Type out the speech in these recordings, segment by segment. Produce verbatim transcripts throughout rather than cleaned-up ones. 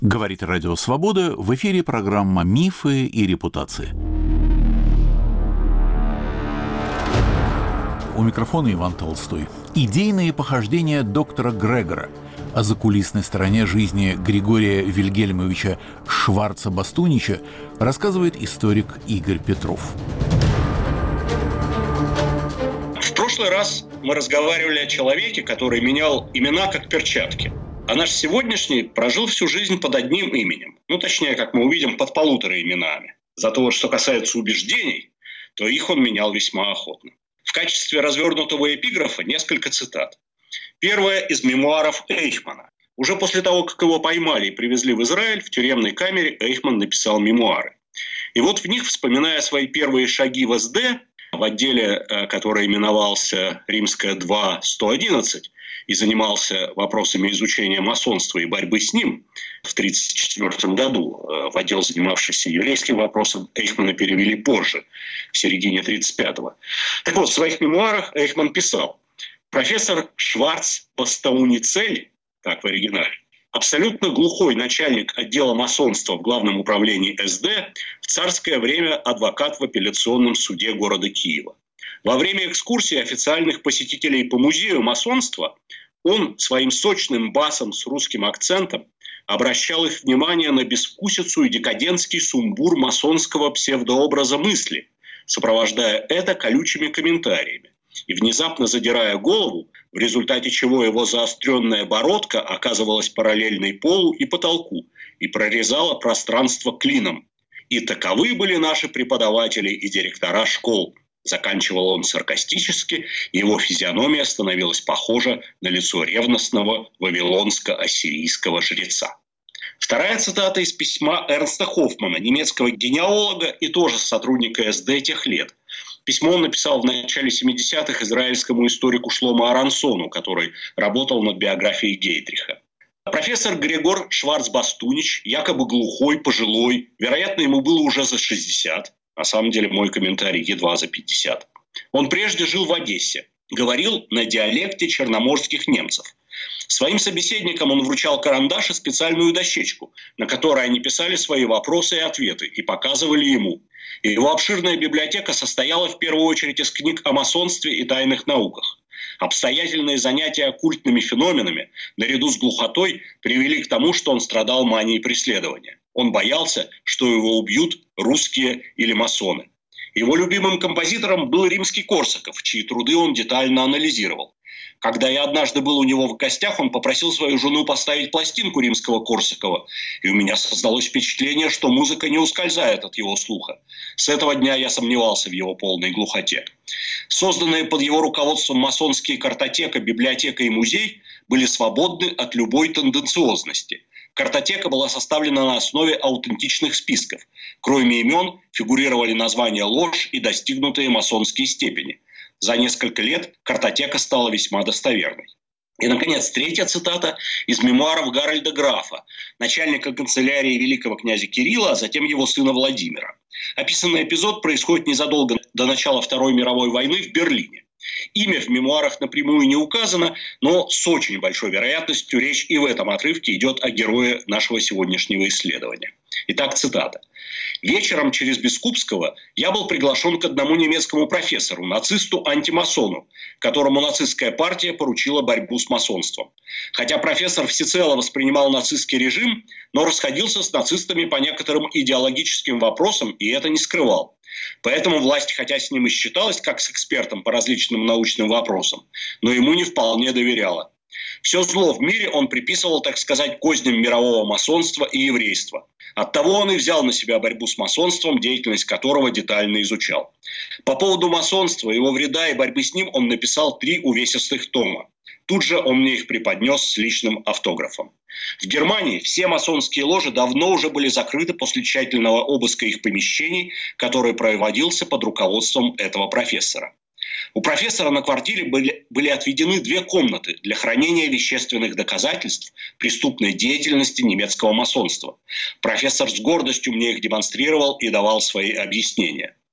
Говорит Радио Свобода, в эфире программа «Мифы и репутации». У микрофона Иван Толстой. Идейные похождения доктора Грегора. О закулисной стороне жизни Григория Вильгельмовича Шварца-Бастунича рассказывает историк Игорь Петров. В прошлый раз мы разговаривали о человеке, который менял имена как перчатки. А наш сегодняшний прожил всю жизнь под одним именем. Ну, точнее, как мы увидим, под полутора именами. Зато вот что касается убеждений, то их он менял весьма охотно. В качестве развернутого эпиграфа несколько цитат. Первая из мемуаров Эйхмана. Уже после того, как его поймали и привезли в Израиль, в тюремной камере Эйхман написал мемуары. И вот в них, вспоминая свои первые шаги в эс дэ, в отделе, который именовался «Римская два сто одиннадцать», и занимался вопросами изучения масонства и борьбы с ним, в тысяча девятьсот тридцать четвёртом году в отдел, занимавшийся еврейским вопросом, Эйхмана перевели позже, в середине тридцать пятого. Так вот, в своих мемуарах Эйхман писал: профессор Шварц-Бастауницель, так в оригинале, абсолютно глухой начальник отдела масонства в Главном управлении эс дэ, в царское время адвокат в апелляционном суде города Киева. Во время экскурсии официальных посетителей по музею масонства он своим сочным басом с русским акцентом обращал их внимание на безвкусицу и декадентский сумбур масонского псевдообраза мысли, сопровождая это колючими комментариями и внезапно задирая голову, в результате чего его заостренная бородка оказывалась параллельной полу и потолку и прорезала пространство клином. И таковы были наши преподаватели и директора школ. Заканчивал он саркастически, и его физиономия становилась похожа на лицо ревностного вавилонско-ассирийского жреца. Вторая цитата из письма Эрнста Хоффмана, немецкого генеалога и тоже сотрудника эс дэ тех лет. Письмо он написал в начале семидесятых израильскому историку Шломо Арансону, который работал над биографией Гейдриха. Профессор Григор Шварц-Бастунич, якобы глухой, пожилой, вероятно, ему было уже за шестьдесят. На самом деле мой комментарий едва за пятьдесят. Он прежде жил в Одессе, говорил на диалекте черноморских немцев. Своим собеседникам он вручал карандаш и специальную дощечку, на которой они писали свои вопросы и ответы и показывали ему. И его обширная библиотека состояла в первую очередь из книг о масонстве и тайных науках. Обстоятельные занятия оккультными феноменами, наряду с глухотой, привели к тому, что он страдал манией преследования. Он боялся, что его убьют русские или масоны. Его любимым композитором был Римский-Корсаков, чьи труды он детально анализировал. Когда я однажды был у него в гостях, он попросил свою жену поставить пластинку Римского-Корсакова, и у меня создалось впечатление, что музыка не ускользает от его слуха. С этого дня я сомневался в его полной глухоте. Созданные под его руководством масонские картотека, библиотека и музей были свободны от любой тенденциозности. Картотека была составлена на основе аутентичных списков. Кроме имен фигурировали названия ложь и достигнутые масонские степени. За несколько лет картотека стала весьма достоверной. И, наконец, третья цитата из мемуаров Гарольда Графа, начальника канцелярии великого князя Кирилла, а затем его сына Владимира. Описанный эпизод происходит незадолго до начала Второй мировой войны в Берлине. Имя в мемуарах напрямую не указано, но с очень большой вероятностью речь и в этом отрывке идет о герое нашего сегодняшнего исследования. Итак, цитата. «Вечером через Бескупского я был приглашен к одному немецкому профессору, нацисту-антимасону, которому нацистская партия поручила борьбу с масонством. Хотя профессор всецело воспринимал нацистский режим, но расходился с нацистами по некоторым идеологическим вопросам и это не скрывал. Поэтому власть, хотя с ним и считалась как с экспертом по различным научным вопросам, но ему не вполне доверяла. Все зло в мире он приписывал, так сказать, козням мирового масонства и еврейства. Оттого он и взял на себя борьбу с масонством, деятельность которого детально изучал. По поводу масонства, его вреда и борьбы с ним он написал три увесистых тома. Тут же он мне их преподнес с личным автографом. В Германии все масонские ложи давно уже были закрыты после тщательного обыска их помещений, который проводился под руководством этого профессора. У профессора на квартире были, были отведены две комнаты для хранения вещественных доказательств преступной деятельности немецкого масонства. Профессор с гордостью мне их демонстрировал и давал свои объяснения.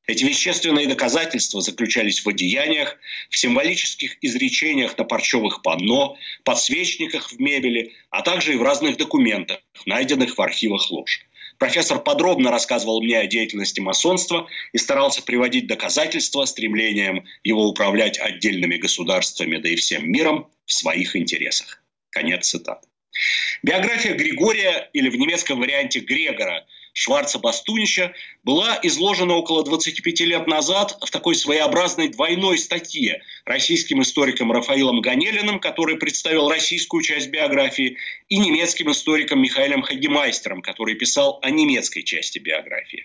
Эти вещественные доказательства заключались в одеяниях, в символических изречениях на парчевых панно, подсвечниках в мебели, а также и в разных документах, найденных в архивах лож. Профессор подробно рассказывал мне о деятельности масонства и старался приводить доказательства стремлением его управлять отдельными государствами, да и всем миром в своих интересах. Конец цитаты. Биография Григория, или в немецком варианте Грегора, Шварца Бастунича, была изложена около двадцати пяти лет назад в такой своеобразной двойной статье российским историком Рафаилом Ганелиным, который представил российскую часть биографии, и немецким историком Михаэлем Хагемайстером, который писал о немецкой части биографии.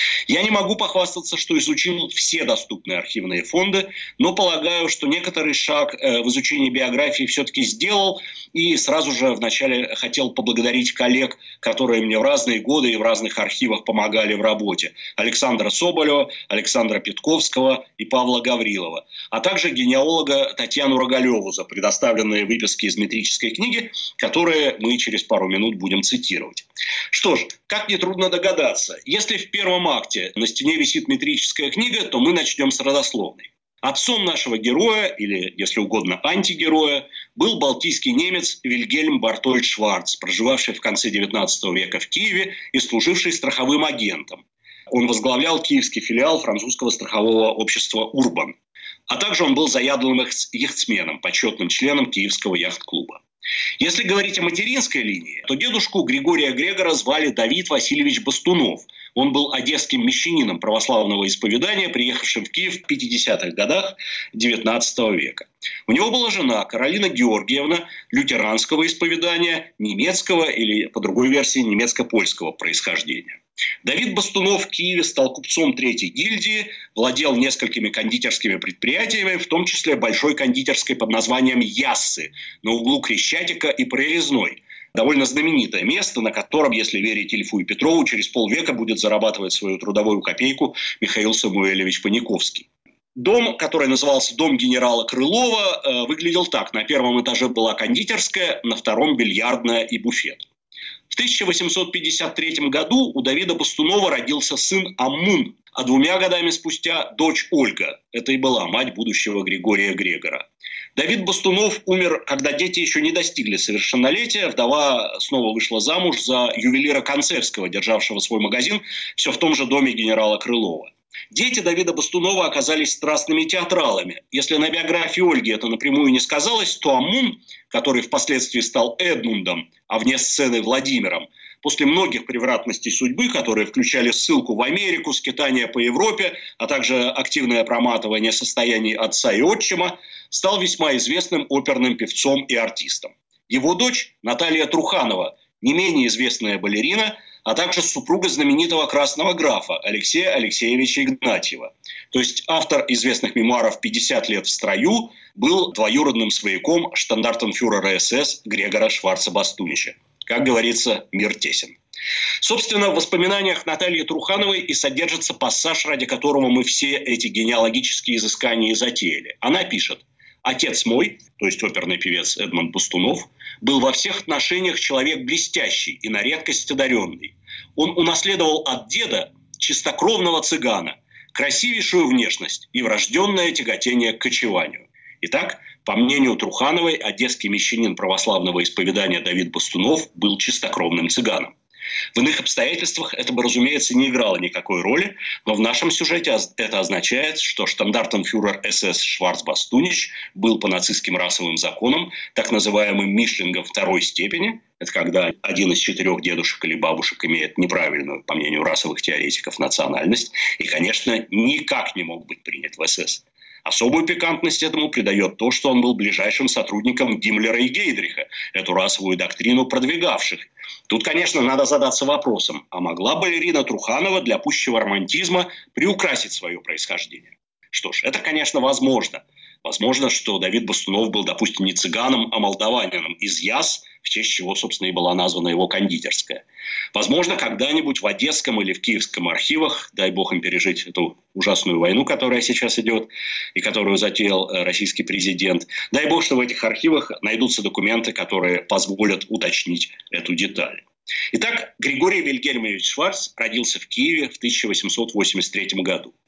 Я не могу похвастаться, что изучил все доступные архивные фонды, но полагаю, что некоторый шаг в изучении биографии все-таки сделал, и сразу же вначале хотел поблагодарить коллег, которые мне в разные годы и в разных архивах помогали в работе. Александра Соболева, Александра Петковского и Павла Гаврилова, а также генеалога Татьяну Рогалеву за предоставленные выписки из метрической книги, которые мы через пару минут будем цитировать. Что ж, как нетрудно догадаться, если в первом акте на стене висит метрическая книга, то мы начнем с родословной. Отцом нашего героя, или, если угодно, антигероя, был балтийский немец Вильгельм Бартольд Шварц, проживавший в конце девятнадцатого века в Киеве и служивший страховым агентом. Он возглавлял киевский филиал французского страхового общества «Урбан». А также он был заядлым яхтсменом, почетным членом Киевского яхт-клуба. Если говорить о материнской линии, то дедушку Григория Грегора звали Давид Васильевич Бастунов. Он был одесским мещанином православного исповедания, приехавшим в Киев в пятидесятых годах девятнадцатого века. У него была жена Каролина Георгиевна лютеранского исповедания, немецкого или, по другой версии, немецко-польского происхождения. Давид Бастунов в Киеве стал купцом третьей гильдии, владел несколькими кондитерскими предприятиями, в том числе большой кондитерской под названием «Яссы» на углу Крещатика и Прорезной. Довольно знаменитое место, на котором, если верить Ильфу и Петрову, через полвека будет зарабатывать свою трудовую копейку Михаил Самуэльевич Паниковский. Дом, который назывался «Дом генерала Крылова», выглядел так. На первом этаже была кондитерская, на втором – бильярдная и буфет. В тысяча восемьсот пятьдесят третьем году у Давида Бастунова родился сын Аммун, а двумя годами спустя дочь Ольга. Это и была мать будущего Григория Грегора. Давид Бастунов умер, когда дети еще не достигли совершеннолетия. Вдова снова вышла замуж за ювелира Концевского, державшего свой магазин все в том же доме генерала Крылова. Дети Давида Бастунова оказались страстными театралами. Если на биографии Ольги это напрямую не сказалось, то Аммун, который впоследствии стал Эдмундом, а вне сцены Владимиром, после многих превратностей судьбы, которые включали ссылку в Америку, скитания по Европе, а также активное проматывание состояний отца и отчима, стал весьма известным оперным певцом и артистом. Его дочь Наталья Труханова, не менее известная балерина, а также супруга знаменитого красного графа Алексея Алексеевича Игнатьева. То есть автор известных мемуаров «пятьдесят лет в строю» был двоюродным свояком штандартенфюрера СС Грегора Шварца Бастунича. Как говорится, мир тесен. Собственно, в воспоминаниях Натальи Трухановой и содержится пассаж, ради которого мы все эти генеалогические изыскания и затеяли. Она пишет: «Отец мой, то есть оперный певец Эдмунд Бастунов, был во всех отношениях человек блестящий и на редкость одаренный. Он унаследовал от деда чистокровного цыгана, красивейшую внешность и врожденное тяготение к кочеванию». Итак, по мнению Трухановой, одесский мещанин православного исповедания Давид Бастунов был чистокровным цыганом. В иных обстоятельствах это бы, разумеется, не играло никакой роли, но в нашем сюжете это означает, что штандартенфюрер СС Шварц Бастунич был по нацистским расовым законам так называемым мишлингом второй степени. Это когда один из четырех дедушек или бабушек имеет неправильную, по мнению расовых теоретиков, национальность и, конечно, никак не мог быть принят в СС. Особую пикантность этому придает то, что он был ближайшим сотрудником Гиммлера и Гейдриха, эту расовую доктрину продвигавших. Тут, конечно, надо задаться вопросом, а могла балерина Труханова для пущего романтизма приукрасить свое происхождение? Что ж, это, конечно, возможно. Возможно, что Давид Бастунов был, допустим, не цыганом, а молдаванином из Яс, в честь чего, собственно, и была названа его кондитерская. Возможно, когда-нибудь в Одесском или в Киевском архивах, дай бог им пережить эту ужасную войну, которая сейчас идет, и которую затеял российский президент, дай бог, что в этих архивах найдутся документы, которые позволят уточнить эту деталь. Итак, Григорий Вильгельмович Шварц родился в Киеве в тысяча восемьсот восемьдесят третьем году.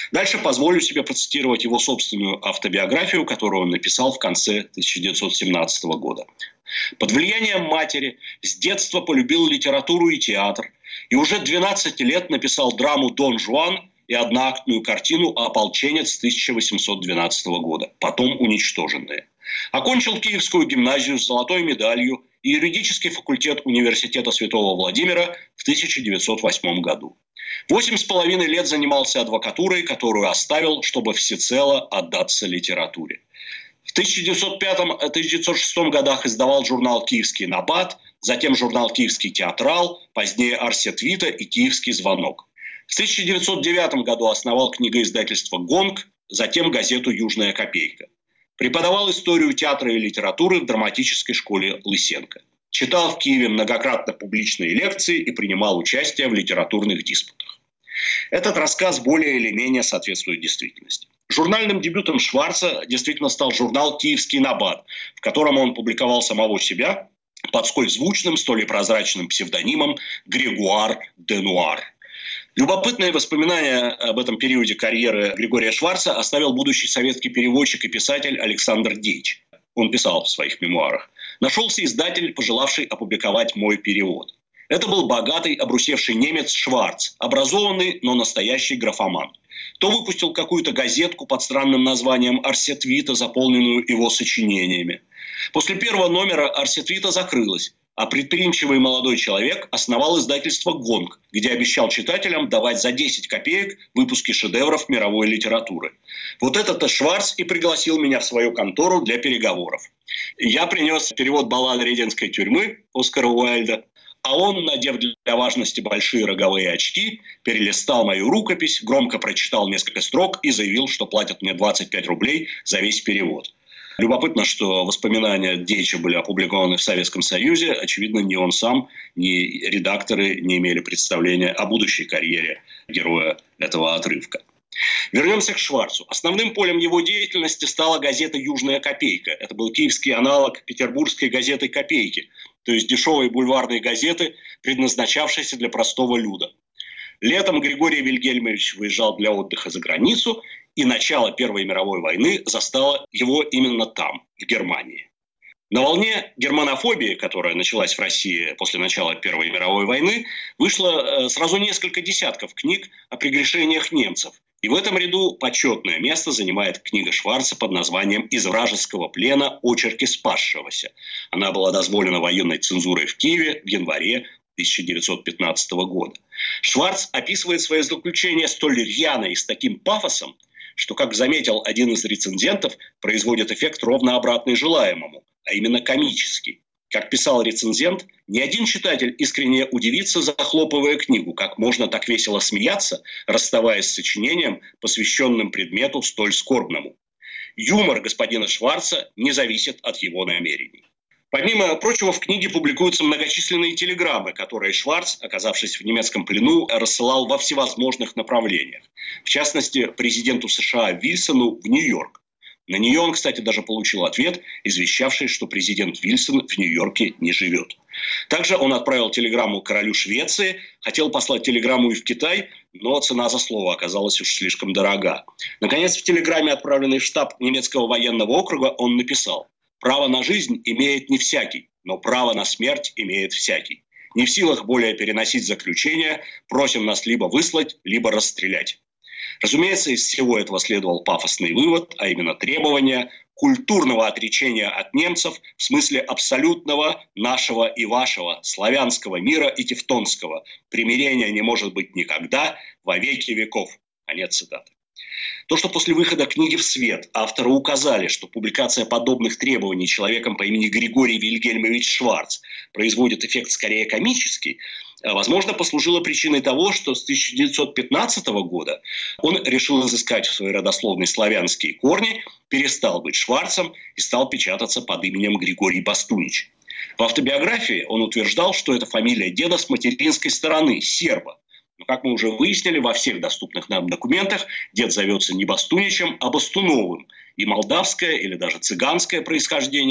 Дальше позволю себе процитировать его собственную автобиографию, которую он написал в конце тысяча девятьсот семнадцатого года. «Под влиянием матери с детства полюбил литературу и театр, и уже двенадцать лет написал драму «Дон Жуан» и одноактную картину «Ополченец» тысяча восемьсот двенадцатого года, потом уничтоженные. Окончил Киевскую гимназию с золотой медалью и юридический факультет Университета Святого Владимира в тысяча девятьсот восьмом году. Восемь с половиной лет занимался адвокатурой, которую оставил, чтобы всецело отдаться литературе. В тысяча девятьсот пятом — тысяча девятьсот шестом годах издавал журнал «Киевский Набат», затем журнал «Киевский Театрал», позднее «Арсет Вита» и «Киевский Звонок». В тысяча девятьсот девятом году основал книгоиздательство «Гонг», затем газету «Южная копейка». Преподавал историю театра и литературы в драматической школе Лысенко. Читал в Киеве многократно публичные лекции и принимал участие в литературных диспутах. Этот рассказ более или менее соответствует действительности. Журнальным дебютом Шварца действительно стал журнал «Киевский Набат», в котором он публиковал самого себя под сколь звучным, столь и прозрачным псевдонимом Грегуар де Нуар. Любопытные воспоминания об этом периоде карьеры Григория Шварца оставил будущий советский переводчик и писатель Александр Дейч. Он писал в своих мемуарах: «Нашелся издатель, пожелавший опубликовать мой перевод. Это был богатый, обрусевший немец Шварц, образованный, но настоящий графоман. То выпустил какую-то газетку под странным названием «Арсет Вита», заполненную его сочинениями. После первого номера «Арсет Вита» закрылась, а предприимчивый молодой человек основал издательство «Гонг», где обещал читателям давать за десять копеек выпуски шедевров мировой литературы. Вот этот-то Шварц и пригласил меня в свою контору для переговоров. Я принес перевод баллады «Реденской тюрьмы» Оскара Уайльда, а он, надев для важности большие роговые очки, перелистал мою рукопись, громко прочитал несколько строк и заявил, что платят мне двадцать пять рублей за весь перевод. Любопытно, что воспоминания Дейча были опубликованы в Советском Союзе. Очевидно, ни он сам, ни редакторы не имели представления о будущей карьере героя этого отрывка. Вернемся к Шварцу. Основным полем его деятельности стала газета «Южная копейка». Это был киевский аналог петербургской газеты «Копейки», то есть дешевой бульварной газеты, предназначавшейся для простого люда. Летом Григорий Вильгельмович выезжал для отдыха за границу, и начало Первой мировой войны застало его именно там, в Германии. На волне германофобии, которая началась в России после начала Первой мировой войны, вышло сразу несколько десятков книг о прегрешениях немцев. И в этом ряду почетное место занимает книга Шварца под названием «Из вражеского плена. Очерки спасшегося». Она была дозволена военной цензурой в Киеве в январе тысяча девятьсот пятнадцатого года. Шварц описывает свои заключения столь рьяно и с таким пафосом, что, как заметил один из рецензентов, производит эффект ровно обратный желаемому, а именно комический. Как писал рецензент, ни один читатель искренне удивится, захлопывая книгу, как можно так весело смеяться, расставаясь с сочинением, посвященным предмету столь скорбному. Юмор господина Шварца не зависит от его намерений. Помимо прочего, в книге публикуются многочисленные телеграммы, которые Шварц, оказавшись в немецком плену, рассылал во всевозможных направлениях. В частности, президенту США Вильсону в Нью-Йорк. На нее он, кстати, даже получил ответ, извещавший, что президент Вильсон в Нью-Йорке не живет. Также он отправил телеграмму королю Швеции, хотел послать телеграмму и в Китай, но цена за слово оказалась уж слишком дорога. Наконец, в телеграмме, отправленной в штаб немецкого военного округа, он написал: «Право на жизнь имеет не всякий, но право на смерть имеет всякий. Не в силах более переносить заключения, просим нас либо выслать, либо расстрелять». Разумеется, из всего этого следовал пафосный вывод, а именно требование культурного отречения от немцев в смысле абсолютного нашего и вашего, славянского мира и тевтонского. Примирения не может быть никогда, во веки веков. Конец цитаты. То, что после выхода книги в свет авторы указали, что публикация подобных требований человеком по имени Григорий Вильгельмович Шварц производит эффект скорее комический, возможно, послужило причиной того, что с тысяча девятьсот пятнадцатого года он решил изыскать в своей родословной славянские корни, перестал быть Шварцем и стал печататься под именем Григорий Бастунич. В автобиографии он утверждал, что это фамилия деда с материнской стороны, серба. Но, как мы уже выяснили, во всех доступных нам документах дед зовется не Бастуничем, а Бастуновым. И молдавское или даже цыганское происхождение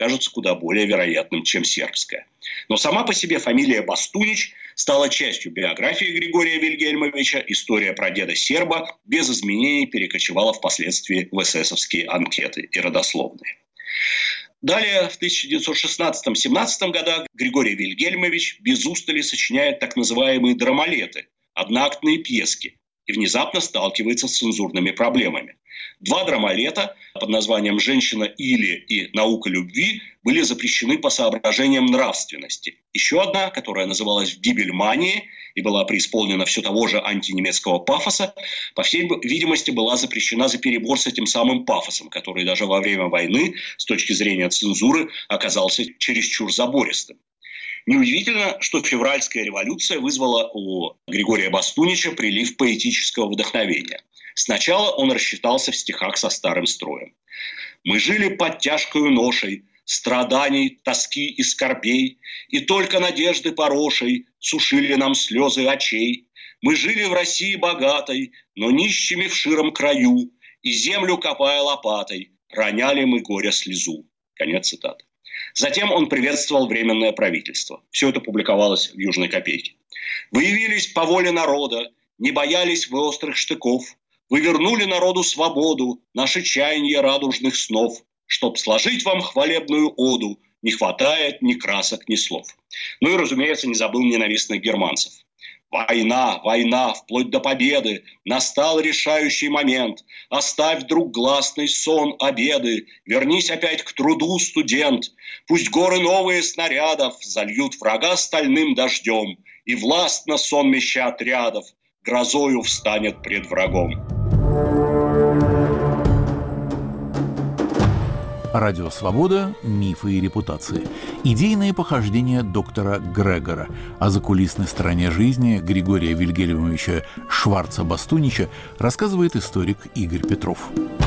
кажется куда более вероятным, чем сербская. Но сама по себе фамилия Бастунич стала частью биографии Григория Вильгельмовича. История про деда серба без изменений перекочевала впоследствии в эсэсовские анкеты и родословные. Далее, в тысяча девятьсот шестнадцатом-семнадцатом годах Григорий Вильгельмович без устали сочиняет так называемые драмалеты, одноактные пьески, и внезапно сталкивается с цензурными проблемами. Два драмалета под названием «Женщина или» и «Наука любви» были запрещены по соображениям нравственности. Еще одна, которая называлась «В Гибельмании» и была преисполнена все того же антинемецкого пафоса, по всей видимости, была запрещена за перебор с этим самым пафосом, который даже во время войны, с точки зрения цензуры, оказался чересчур забористым. Неудивительно, что февральская революция вызвала у Григория Бастунича прилив поэтического вдохновения. Сначала он рассчитался в стихах со старым строем. «Мы жили под тяжкою ношей, страданий, тоски и скорбей, и только надежды порошей сушили нам слезы очей. Мы жили в России богатой, но нищими в широм краю, и землю копая лопатой, роняли мы горя слезу». Конец цитаты. Затем он приветствовал Временное правительство. Все это публиковалось в «Южной копейке». «Вы явились по воле народа, не боялись вы острых штыков. Вы вернули народу свободу, наши чаяния радужных снов. Чтоб сложить вам хвалебную оду, не хватает ни красок, ни слов». Ну и, разумеется, не забыл ненавистных германцев. «Война, война, вплоть до победы, настал решающий момент. Оставь, друг, гласный сон, обеды, вернись опять к труду, студент. Пусть горы новые снарядов зальют врага стальным дождем, и властно сонмища отрядов грозою встанет пред врагом». Радио «Свобода. Мифы и репутации». Идейные похождения доктора Грегора. О закулисной стороне жизни Григория Вильгельмовича Шварца-Бастунича рассказывает историк Игорь Петров.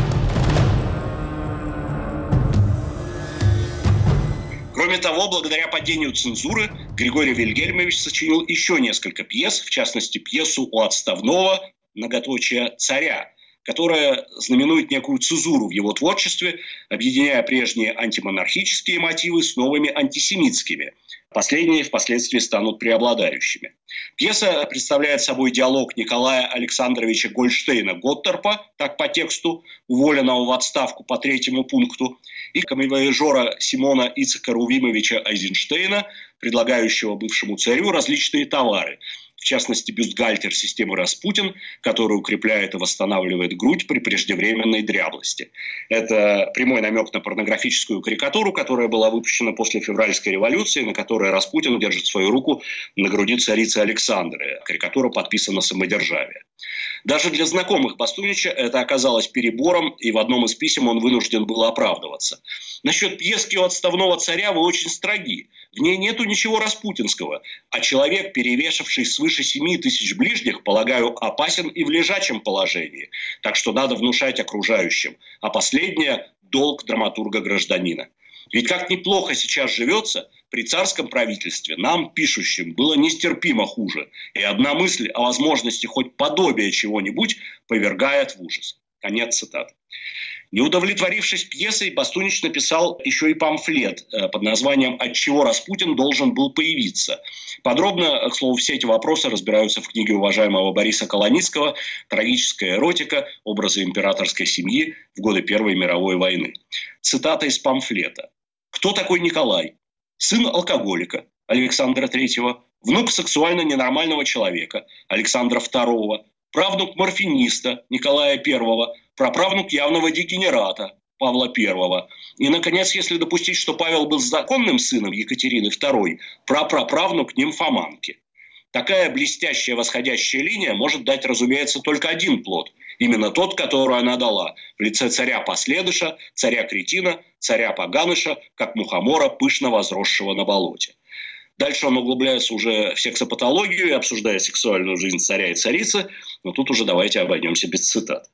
Кроме того, благодаря падению цензуры, Григорий Вильгельмович сочинил еще несколько пьес, в частности, пьесу у отставного, многоточие, царя, которая знаменует некую цезуру в его творчестве, объединяя прежние антимонархические мотивы с новыми антисемитскими. Последние впоследствии станут преобладающими. Пьеса представляет собой диалог Николая Александровича Гольштейна-Готтерпа, так по тексту, уволенного в отставку по третьему пункту, и камевояжера Симона Ицека Рувимовича Айзенштейна, предлагающего бывшему царю различные товары, в частности, бюстгальтер системы Распутин, который укрепляет и восстанавливает грудь при преждевременной дряблости. Это прямой намек на порнографическую карикатуру, которая была выпущена после февральской революции, на которой Распутин держит свою руку на груди царицы Александры. Карикатура подписана «Самодержавие». Даже для знакомых Бастунича это оказалось перебором, и в одном из писем он вынужден был оправдываться. Насчет пьески у отставного царя вы очень строги. В ней нету ничего распутинского, а человек, перевешавший свыше семи тысяч ближних, полагаю, опасен и в лежачем положении. Так что надо внушать окружающим. А последнее – долг драматурга-гражданина. Ведь как неплохо сейчас живется, при царском правительстве нам, пишущим, было нестерпимо хуже. И одна мысль о возможности хоть подобия чего-нибудь повергает в ужас. Конец цитаты. Не удовлетворившись пьесой, Бастунич написал еще и памфлет под названием «Отчего Распутин должен был появиться?». Подробно, к слову, все эти вопросы разбираются в книге уважаемого Бориса Колоницкого «Трагическая эротика. Образы императорской семьи в годы Первой мировой войны». Цитата из памфлета. «Кто такой Николай? Сын алкоголика Александра Третьего, внук сексуально ненормального человека Александра Второго, правнук морфиниста Николая Первого, праправнук явного дегенерата Павла Первого. И, наконец, если допустить, что Павел был законным сыном Екатерины Второй, прапраправнук нимфоманки. Такая блестящая восходящая линия может дать, разумеется, только один плод. Именно тот, который она дала в лице царя-последыша, царя-кретина, царя-поганыша, как мухомора, пышно возросшего на болоте. Дальше он углубляется уже в сексопатологию и обсуждает сексуальную жизнь царя и царицы, но тут уже давайте обойдемся без цитат.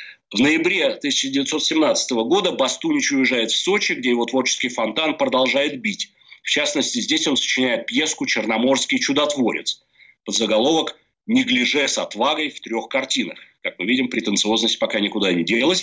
В ноябре тысяча девятьсот семнадцатого года Бастунич уезжает в Сочи, где его творческий фонтан продолжает бить. В частности, здесь он сочиняет пьеску «Черноморский чудотворец» под заголовок «Неглиже с отвагой в трех картинах». как мы видим, претенциозность пока никуда не делась,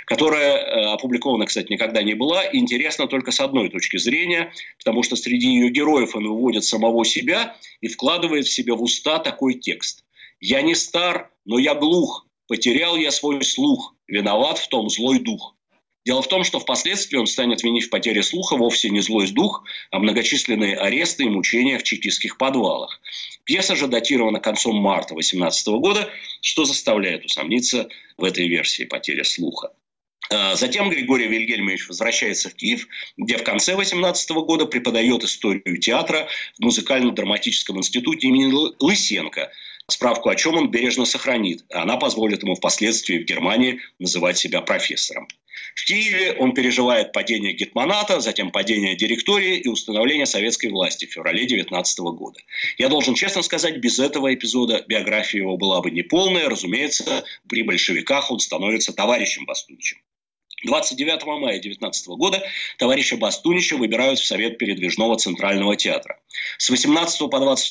которая опубликована, кстати, никогда не была, и интересна только с одной точки зрения, потому что среди ее героев он выводит самого себя и вкладывает в себя в уста такой текст. «Я не стар, но я глух, потерял я свой слух, виноват в том злой дух». Дело в том, что впоследствии он станет винить в потере слуха вовсе не злой дух, а многочисленные аресты и мучения в чекистских подвалах. Пьеса же датирована концом марта восемнадцатого года, что заставляет усомниться в этой версии потери слуха. Затем Григорий Вильгельмович возвращается в Киев, где в конце восемнадцатого года преподает историю театра в музыкально-драматическом институте имени Лысенко. Справку о чем он бережно сохранит. Она позволит ему впоследствии в Германии называть себя профессором. В Киеве он переживает падение гетманата, затем падение директории и установление советской власти в феврале девятнадцатого года. Я должен честно сказать, без этого эпизода биография его была бы неполная. Разумеется, при большевиках он становится товарищем Бастуничем. двадцать девятого мая девятнадцатого года товарища Бастунича выбирают в Совет передвижного Центрального театра. С восемнадцатого по двадцать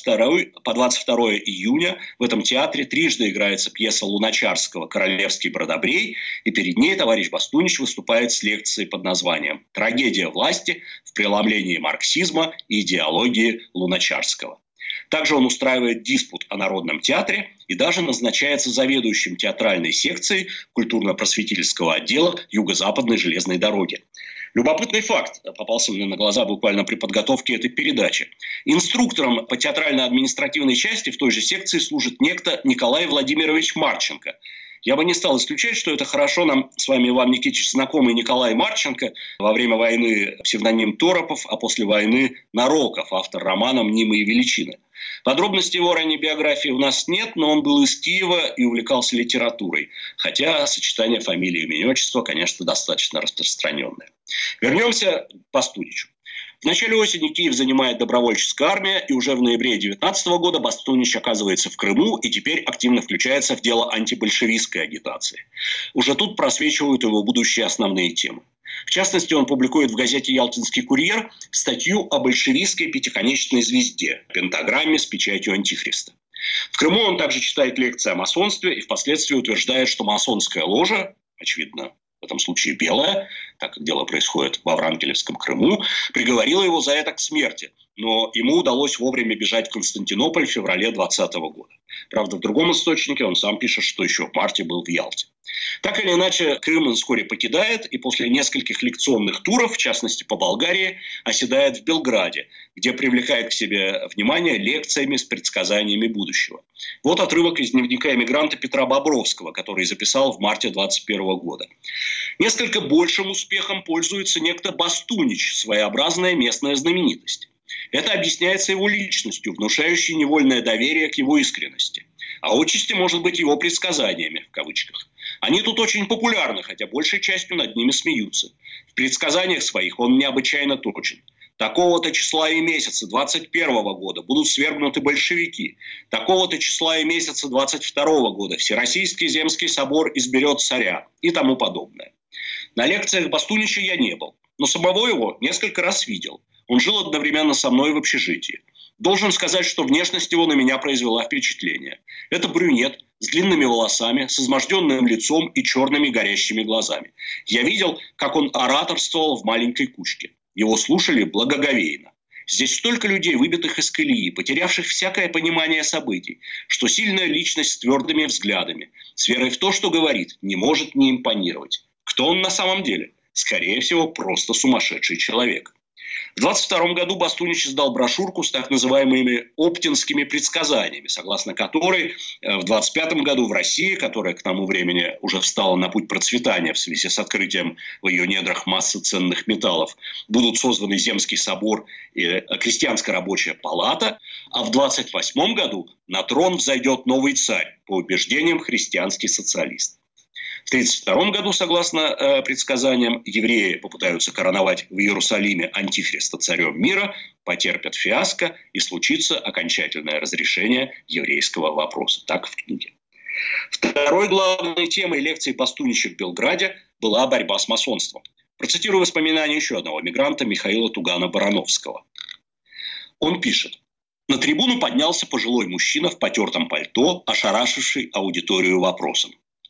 второе июня в этом театре трижды играется пьеса Луначарского «Королевский бродобрей», и перед ней товарищ Бастунич выступает с лекцией под названием «Трагедия власти в преломлении марксизма и идеологии Луначарского». Также он устраивает диспут о Народном театре и даже назначается заведующим театральной секцией культурно-просветительского отдела Юго-Западной железной дороги. Любопытный факт попался мне на глаза буквально при подготовке этой передачи. Инструктором по театрально-административной части в той же секции служит некто Николай Владимирович Марченко. Я бы не стал исключать, что это хорошо нам с вами, Иван Никитич, знакомый Николай Марченко, во время войны псевдоним Торопов, а после войны Нароков, автор романа «Мнимые величины». Подробностей его ранней биографии у нас нет, но он был из Киева и увлекался литературой. Хотя сочетание фамилии, имени, отчества, конечно, достаточно распространенное. Вернемся к Бастуничу. В начале осени Киев занимает добровольческая армия, и уже в ноябре девятнадцатого года Бастунич оказывается в Крыму и теперь активно включается в дело антибольшевистской агитации. Уже тут просвечивают его будущие основные темы. В частности, он публикует в газете «Ялтинский курьер» статью о большевистской пятиконечной звезде, пентаграмме с печатью антихриста. В Крыму он также читает лекции о масонстве и впоследствии утверждает, что масонская ложа, очевидно, в этом случае белая, так как дело происходит во Врангелевском Крыму, приговорила его за это к смерти. Но ему удалось вовремя бежать в Константинополь в феврале двадцатого года. Правда, в другом источнике он сам пишет, что еще в марте был в Ялте. Так или иначе, Крым он вскоре покидает и после нескольких лекционных туров, в частности по Болгарии, оседает в Белграде, где привлекает к себе внимание лекциями с предсказаниями будущего. Вот отрывок из дневника эмигранта Петра Бобровского, который записал в марте двадцать первого года. Несколько большим успехом пользуется некто Бастунич, своеобразная местная знаменитость. Это объясняется его личностью, внушающей невольное доверие к его искренности. А отчасти, может быть, его предсказаниями, в кавычках. Они тут очень популярны, хотя большей частью над ними смеются. В предсказаниях своих он необычайно точен. Такого-то числа и месяца двадцать первого года будут свергнуты большевики. Такого-то числа и месяца двадцать второго года Всероссийский земский собор изберет царя и тому подобное. На лекциях Бастунича я не был, но самого его несколько раз видел. Он жил одновременно со мной в общежитии. Должен сказать, что внешность его на меня произвела впечатление. Это брюнет с длинными волосами, с изможденным лицом и черными горящими глазами. Я видел, как он ораторствовал в маленькой кучке. Его слушали благоговейно. Здесь столько людей, выбитых из колеи, потерявших всякое понимание событий, что сильная личность с твердыми взглядами, с верой в то, что говорит, не может не импонировать. Кто он на самом деле? Скорее всего, просто сумасшедший человек. В двадцать втором году Бастунич издал брошюрку с так называемыми оптинскими предсказаниями, согласно которой в двадцать пятом году в России, которая к тому времени уже встала на путь процветания в связи с открытием в ее недрах массы ценных металлов, будут созданы Земский собор и Крестьянская рабочая палата, а в двадцать восьмом году на трон взойдет новый царь, по убеждениям христианский социалист. В тысяча девятьсот тридцать втором году, согласно э, предсказаниям, евреи попытаются короновать в Иерусалиме антихриста царем мира, потерпят фиаско и случится окончательное разрешение еврейского вопроса. Так в книге. Второй главной темой лекции Бастунича в Белграде была борьба с масонством. Процитирую воспоминания еще одного мигранта Михаила Тугана-Барановского. Он пишет. На трибуну поднялся пожилой мужчина в потертом пальто, ошарашивший аудиторию вопросом.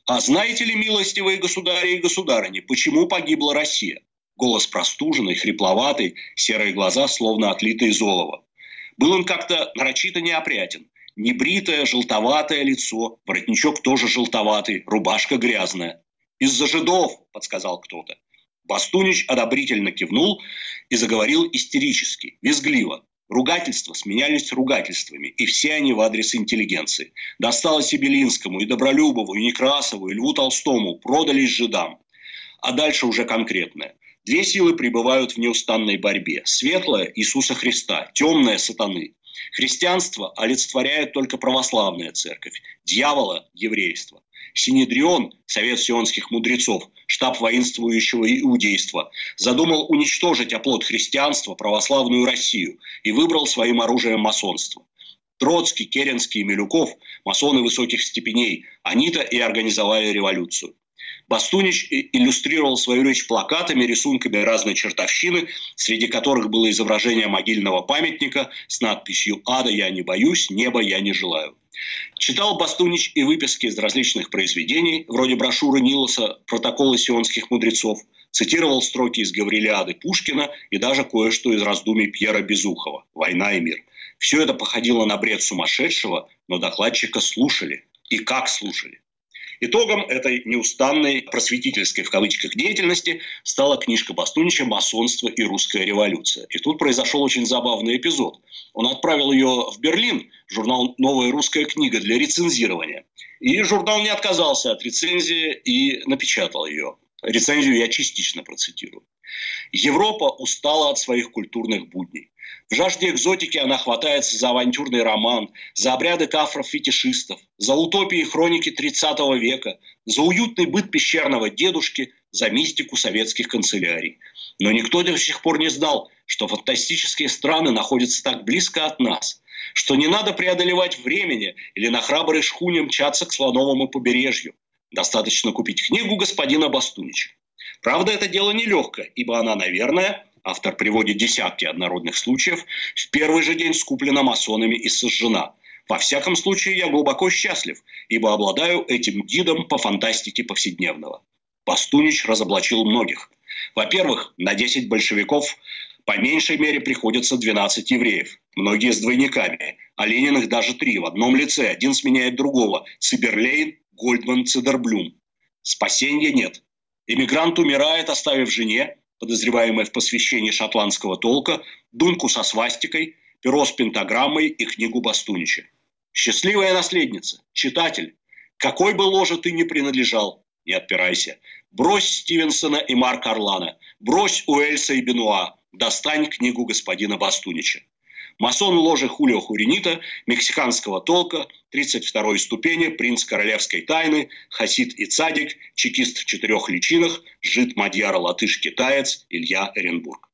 «А знаете ли, милостивые государи и государыни, почему погибла Россия?» Голос простуженный, хрипловатый, серые глаза словно отлиты из олова. Был он как-то нарочито неопрятен. Небритое, желтоватое лицо, воротничок тоже желтоватый, рубашка грязная. «Из-за жидов», – подсказал кто-то. Бастунич одобрительно кивнул и заговорил истерически, визгливо. Ругательства сменялись ругательствами, и все они в адрес интеллигенции. Досталось и Белинскому, и Добролюбову, и Некрасову, и Льву Толстому, продались жидам. А дальше уже конкретное. Две силы пребывают в неустанной борьбе. Светлая – Иисуса Христа, темная – сатаны. Христианство олицетворяет только православная церковь, дьявола – еврейство. Синедрион, совет сионских мудрецов, штаб воинствующего иудейства, задумал уничтожить оплот христианства, православную Россию, и выбрал своим оружием масонство. Троцкий, Керенский и Милюков – масоны высоких степеней, они-то и организовали революцию. Бастунич иллюстрировал свою речь плакатами, рисунками разной чертовщины, среди которых было изображение могильного памятника с надписью «Ада я не боюсь, неба я не желаю». Читал Бастунич и выписки из различных произведений, вроде брошюры Нилоса «Протоколы сионских мудрецов», цитировал строки из Гаврилиады Пушкина и даже кое-что из раздумий Пьера Безухова «Война и мир». Все это походило на бред сумасшедшего, но докладчика слушали. И как слушали. Итогом этой неустанной просветительской в кавычках деятельности стала книжка Бастунича «Масонство и русская революция». И тут произошел очень забавный эпизод. Он отправил ее в Берлин, в журнал «Новая русская книга» для рецензирования. И журнал не отказался от рецензии и напечатал ее. Рецензию я частично процитирую. «Европа устала от своих культурных будней. В жажде экзотики она хватается за авантюрный роман, за обряды кафров-фетишистов, за утопии хроники тридцатого века, за уютный быт пещерного дедушки, за мистику советских канцелярий. Но никто до сих пор не знал, что фантастические страны находятся так близко от нас, что не надо преодолевать времени или на храброй шхуне мчаться к слоновому побережью. Достаточно купить книгу господина Бастунича. Правда, это дело нелегкое, ибо она, наверное, автор приводит десятки однородных случаев, в первый же день скуплена масонами и сожжена. Во всяком случае, я глубоко счастлив, ибо обладаю этим гидом по фантастике повседневного». Бастунич разоблачил многих. Во-первых, на десять большевиков по меньшей мере приходится двенадцать евреев, многие с двойниками, а Лениных даже три, в одном лице, один сменяет другого – Циберлейн, Гольдман, Цедерблюм. Спасения нет. Эмигрант умирает, оставив жене, подозреваемой в посвящении шотландского толка, думку со свастикой, перо с пентаграммой и книгу Бастунича. Счастливая наследница, читатель, какой бы ложе ты ни принадлежал, не отпирайся. Брось Стивенсона и Марка Орлана, брось Уэльса и Бенуа, достань книгу господина Бастунича. Масон ложи Хулио Хуренита, мексиканского толка, тридцать второй ступени, принц королевской тайны, хасид и цадик, чекист в четырех личинах, жид, мадьяр, латыш, китаец, Илья Эренбург.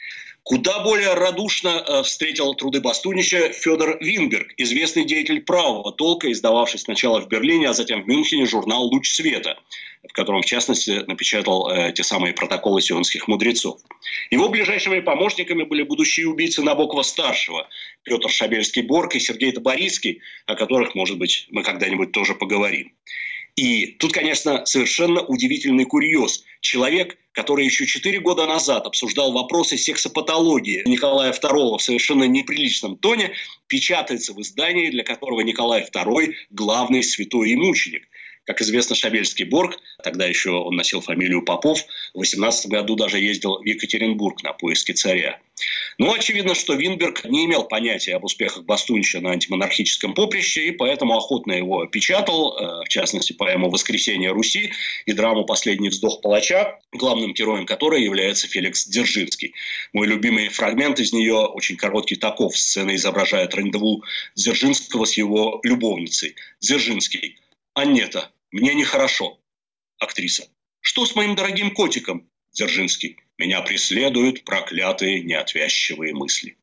Куда более радушно э, встретил труды Бастунича Федор Винберг, известный деятель правого толка, издававший сначала в Берлине, а затем в Мюнхене журнал «Луч света», в котором, в частности, напечатал э, те самые протоколы сионских мудрецов. Его ближайшими помощниками были будущие убийцы Набокова-старшего, Петр Шабельский-Борг и Сергей Таборицкий, о которых, может быть, мы когда-нибудь тоже поговорим. И тут, конечно, совершенно удивительный курьез. Человек, который еще четыре года назад обсуждал вопросы сексопатологии Николая второго в совершенно неприличном тоне, печатается в издании, для которого Николай второй – главный святой и мученик. Как известно, Шабельский-Борг, тогда еще он носил фамилию Попов, в восемнадцатом году даже ездил в Екатеринбург на поиски царя. Но очевидно, что Винберг не имел понятия об успехах Бастунича на антимонархическом поприще, и поэтому охотно его печатал, в частности, поэму «Воскресение Руси» и драму «Последний вздох палача», главным героем которой является Феликс Дзержинский. Мой любимый фрагмент из нее очень короткий таков. Сцена изображает рандеву Дзержинского с его любовницей. Дзержинский: «Аннета, мне нехорошо». Актриса: «Что с моим дорогим котиком?» Дзержинский: «Меня преследуют проклятые неотвязчивые мысли».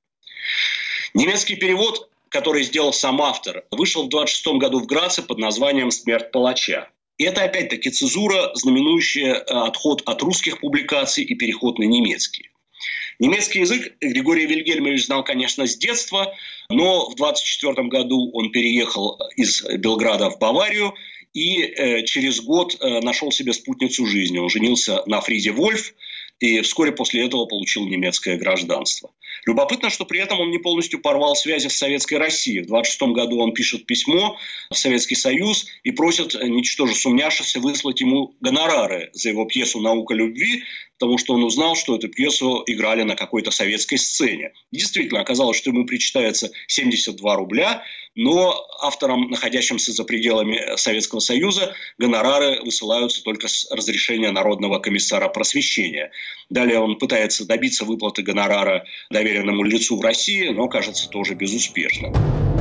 Немецкий перевод, который сделал сам автор, вышел в двадцать шестом году в Граце под названием «Смерть палача». И это опять-таки цензура, знаменующая отход от русских публикаций и переход на немецкий. Немецкий язык Григорий Вильгельмович знал, конечно, с детства, но в двадцать четвёртом году он переехал из Белграда в Баварию, и э, через год э, нашел себе спутницу жизни. Он женился на Фриде Вольф и вскоре после этого получил немецкое гражданство. Любопытно, что при этом он не полностью порвал связи с Советской Россией. В двадцать шестом году он пишет письмо в Советский Союз и просит, ничтоже сумняшися, выслать ему гонорары за его пьесу «Наука любви», потому что он узнал, что эту пьесу играли на какой-то советской сцене. И действительно, оказалось, что ему причитается семьдесят два рубля, но авторам, находящимся за пределами Советского Союза, гонорары высылаются только с разрешения Народного комиссара просвещения. Далее он пытается добиться выплаты гонорара доверенному лицу в России, но, кажется, тоже безуспешно.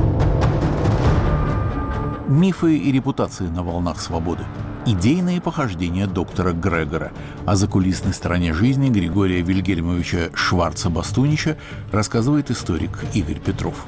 Мифы и репутации на волнах свободы. Идейные похождения доктора Грегора. О закулисной стороне жизни Григория Вильгельмовича Шварца-Бастунича рассказывает историк Игорь Петров.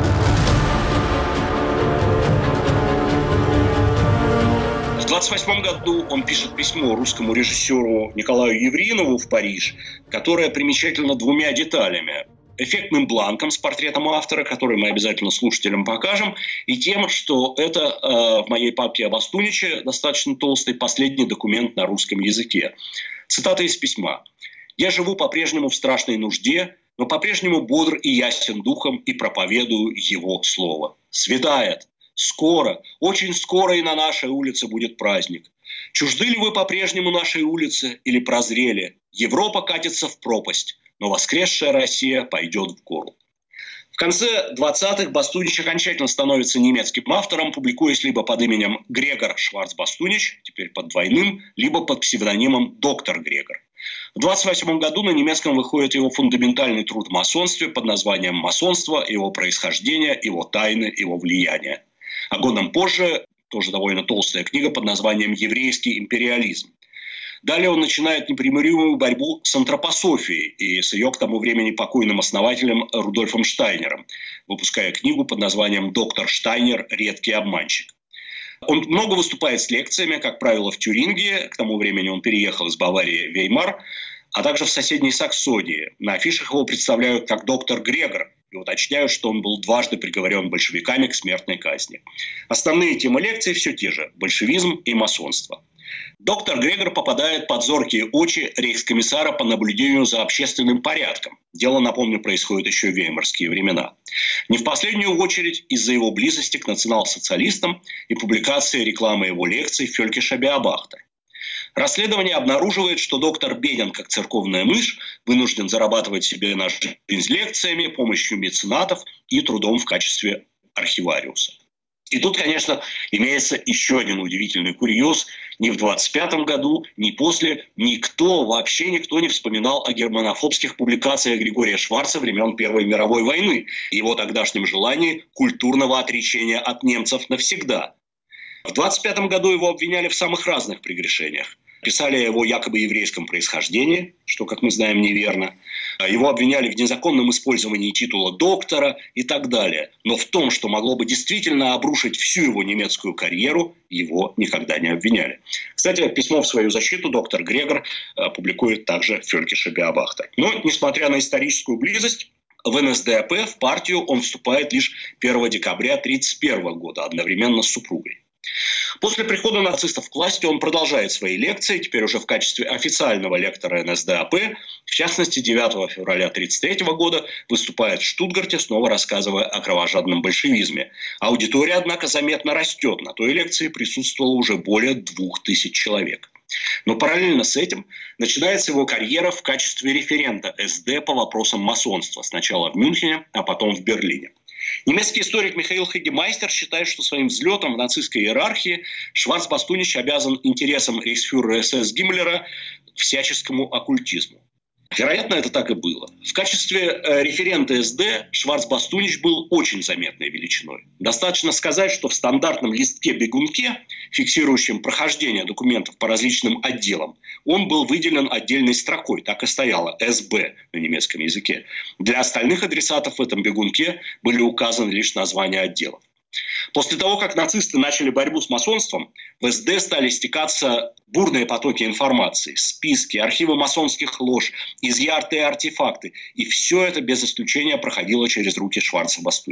В двадцать восьмом году он пишет письмо русскому режиссеру Николаю Евринову в Париж, которое примечательно двумя деталями. Эффектным бланком с портретом автора, который мы обязательно слушателям покажем, и тем, что это э, в моей папке о Бастуниче достаточно толстый последний документ на русском языке. Цитата из письма. «Я живу по-прежнему в страшной нужде, но по-прежнему бодр и ясен духом и проповедую его слово. Светает. Скоро, очень скоро и на нашей улице будет праздник. Чужды ли вы по-прежнему нашей улице или прозрели? Европа катится в пропасть, но воскресшая Россия пойдет в гору». В конце двадцатых Бастунич окончательно становится немецким автором, публикуясь либо под именем Грегор Шварц-Бастунич, теперь под двойным, либо под псевдонимом доктор Грегор. В двадцать восьмом году на немецком выходит его фундаментальный труд о масонстве под названием «Масонство, его происхождение, его тайны, его влияние». А годом позже тоже довольно толстая книга под названием «Еврейский империализм». Далее он начинает непримиримую борьбу с антропософией и с ее к тому времени покойным основателем Рудольфом Штайнером, выпуская книгу под названием «Доктор Штайнер. Редкий обманщик». Он много выступает с лекциями, как правило, в Тюрингии. К тому времени он переехал из Баварии в Веймар, а также в соседней Саксонии. На афишах его представляют как доктор Грегор и уточняют, что он был дважды приговорен большевиками к смертной казни. Основные темы лекций все те же – большевизм и масонство. Доктор Грегор попадает под зоркие очи рейхскомиссара по наблюдению за общественным порядком. Дело, напомню, происходит еще в веймарские времена. Не в последнюю очередь из-за его близости к национал-социалистам и публикации рекламы его лекций в Фелькише Беобахтер. Расследование обнаруживает, что доктор беден, как церковная мышь, вынужден зарабатывать себе на жизнь лекциями, помощью меценатов и трудом в качестве архивариуса. И тут, конечно, имеется еще один удивительный курьез. Ни в двадцать пятом году, ни после никто, вообще никто не вспоминал о германофобских публикациях Григория Шварца времен Первой мировой войны и его тогдашнем желании культурного отречения от немцев навсегда. В двадцать пятом году его обвиняли в самых разных прегрешениях. Писали о его якобы еврейском происхождении, что, как мы знаем, неверно. Его обвиняли в незаконном использовании титула доктора и так далее. Но в том, что могло бы действительно обрушить всю его немецкую карьеру, его никогда не обвиняли. Кстати, письмо в свою защиту доктор Грегор публикует также в Фелькише Беобахтер. Но, несмотря на историческую близость, в эн эс дэ а пэ в партию он вступает лишь первого декабря тысяча девятьсот тридцать первого года, одновременно с супругой. После прихода нацистов к власти он продолжает свои лекции, теперь уже в качестве официального лектора эн эс дэ а пэ. В частности, девятого февраля тысяча девятьсот тридцать третьего года выступает в Штутгарте, снова рассказывая о кровожадном большевизме. Аудитория, однако, заметно растет. На той лекции присутствовало уже более двух тысяч человек. Но параллельно с этим начинается его карьера в качестве референта эс дэ по вопросам масонства. Сначала в Мюнхене, а потом в Берлине. Немецкий историк Михаил Хагемайстер считает, что своим взлетом в нацистской иерархии Шварц-Бастунич обязан интересам рейхсфюрера эс эс Гиммлера всяческому оккультизму. Вероятно, это так и было. В качестве референта эс дэ Шварц-Бастунич был очень заметной величиной. Достаточно сказать, что в стандартном листке-бегунке, фиксирующем прохождение документов по различным отделам, он был выделен отдельной строкой, так и стояло эс бэ на немецком языке. Для остальных адресатов в этом бегунке были указаны лишь названия отделов. После того, как нацисты начали борьбу с масонством, в эс дэ стали стекаться бурные потоки информации, списки, архивы масонских лож, изъятые артефакты. И все это без исключения проходило через руки Шварца-Бастунича.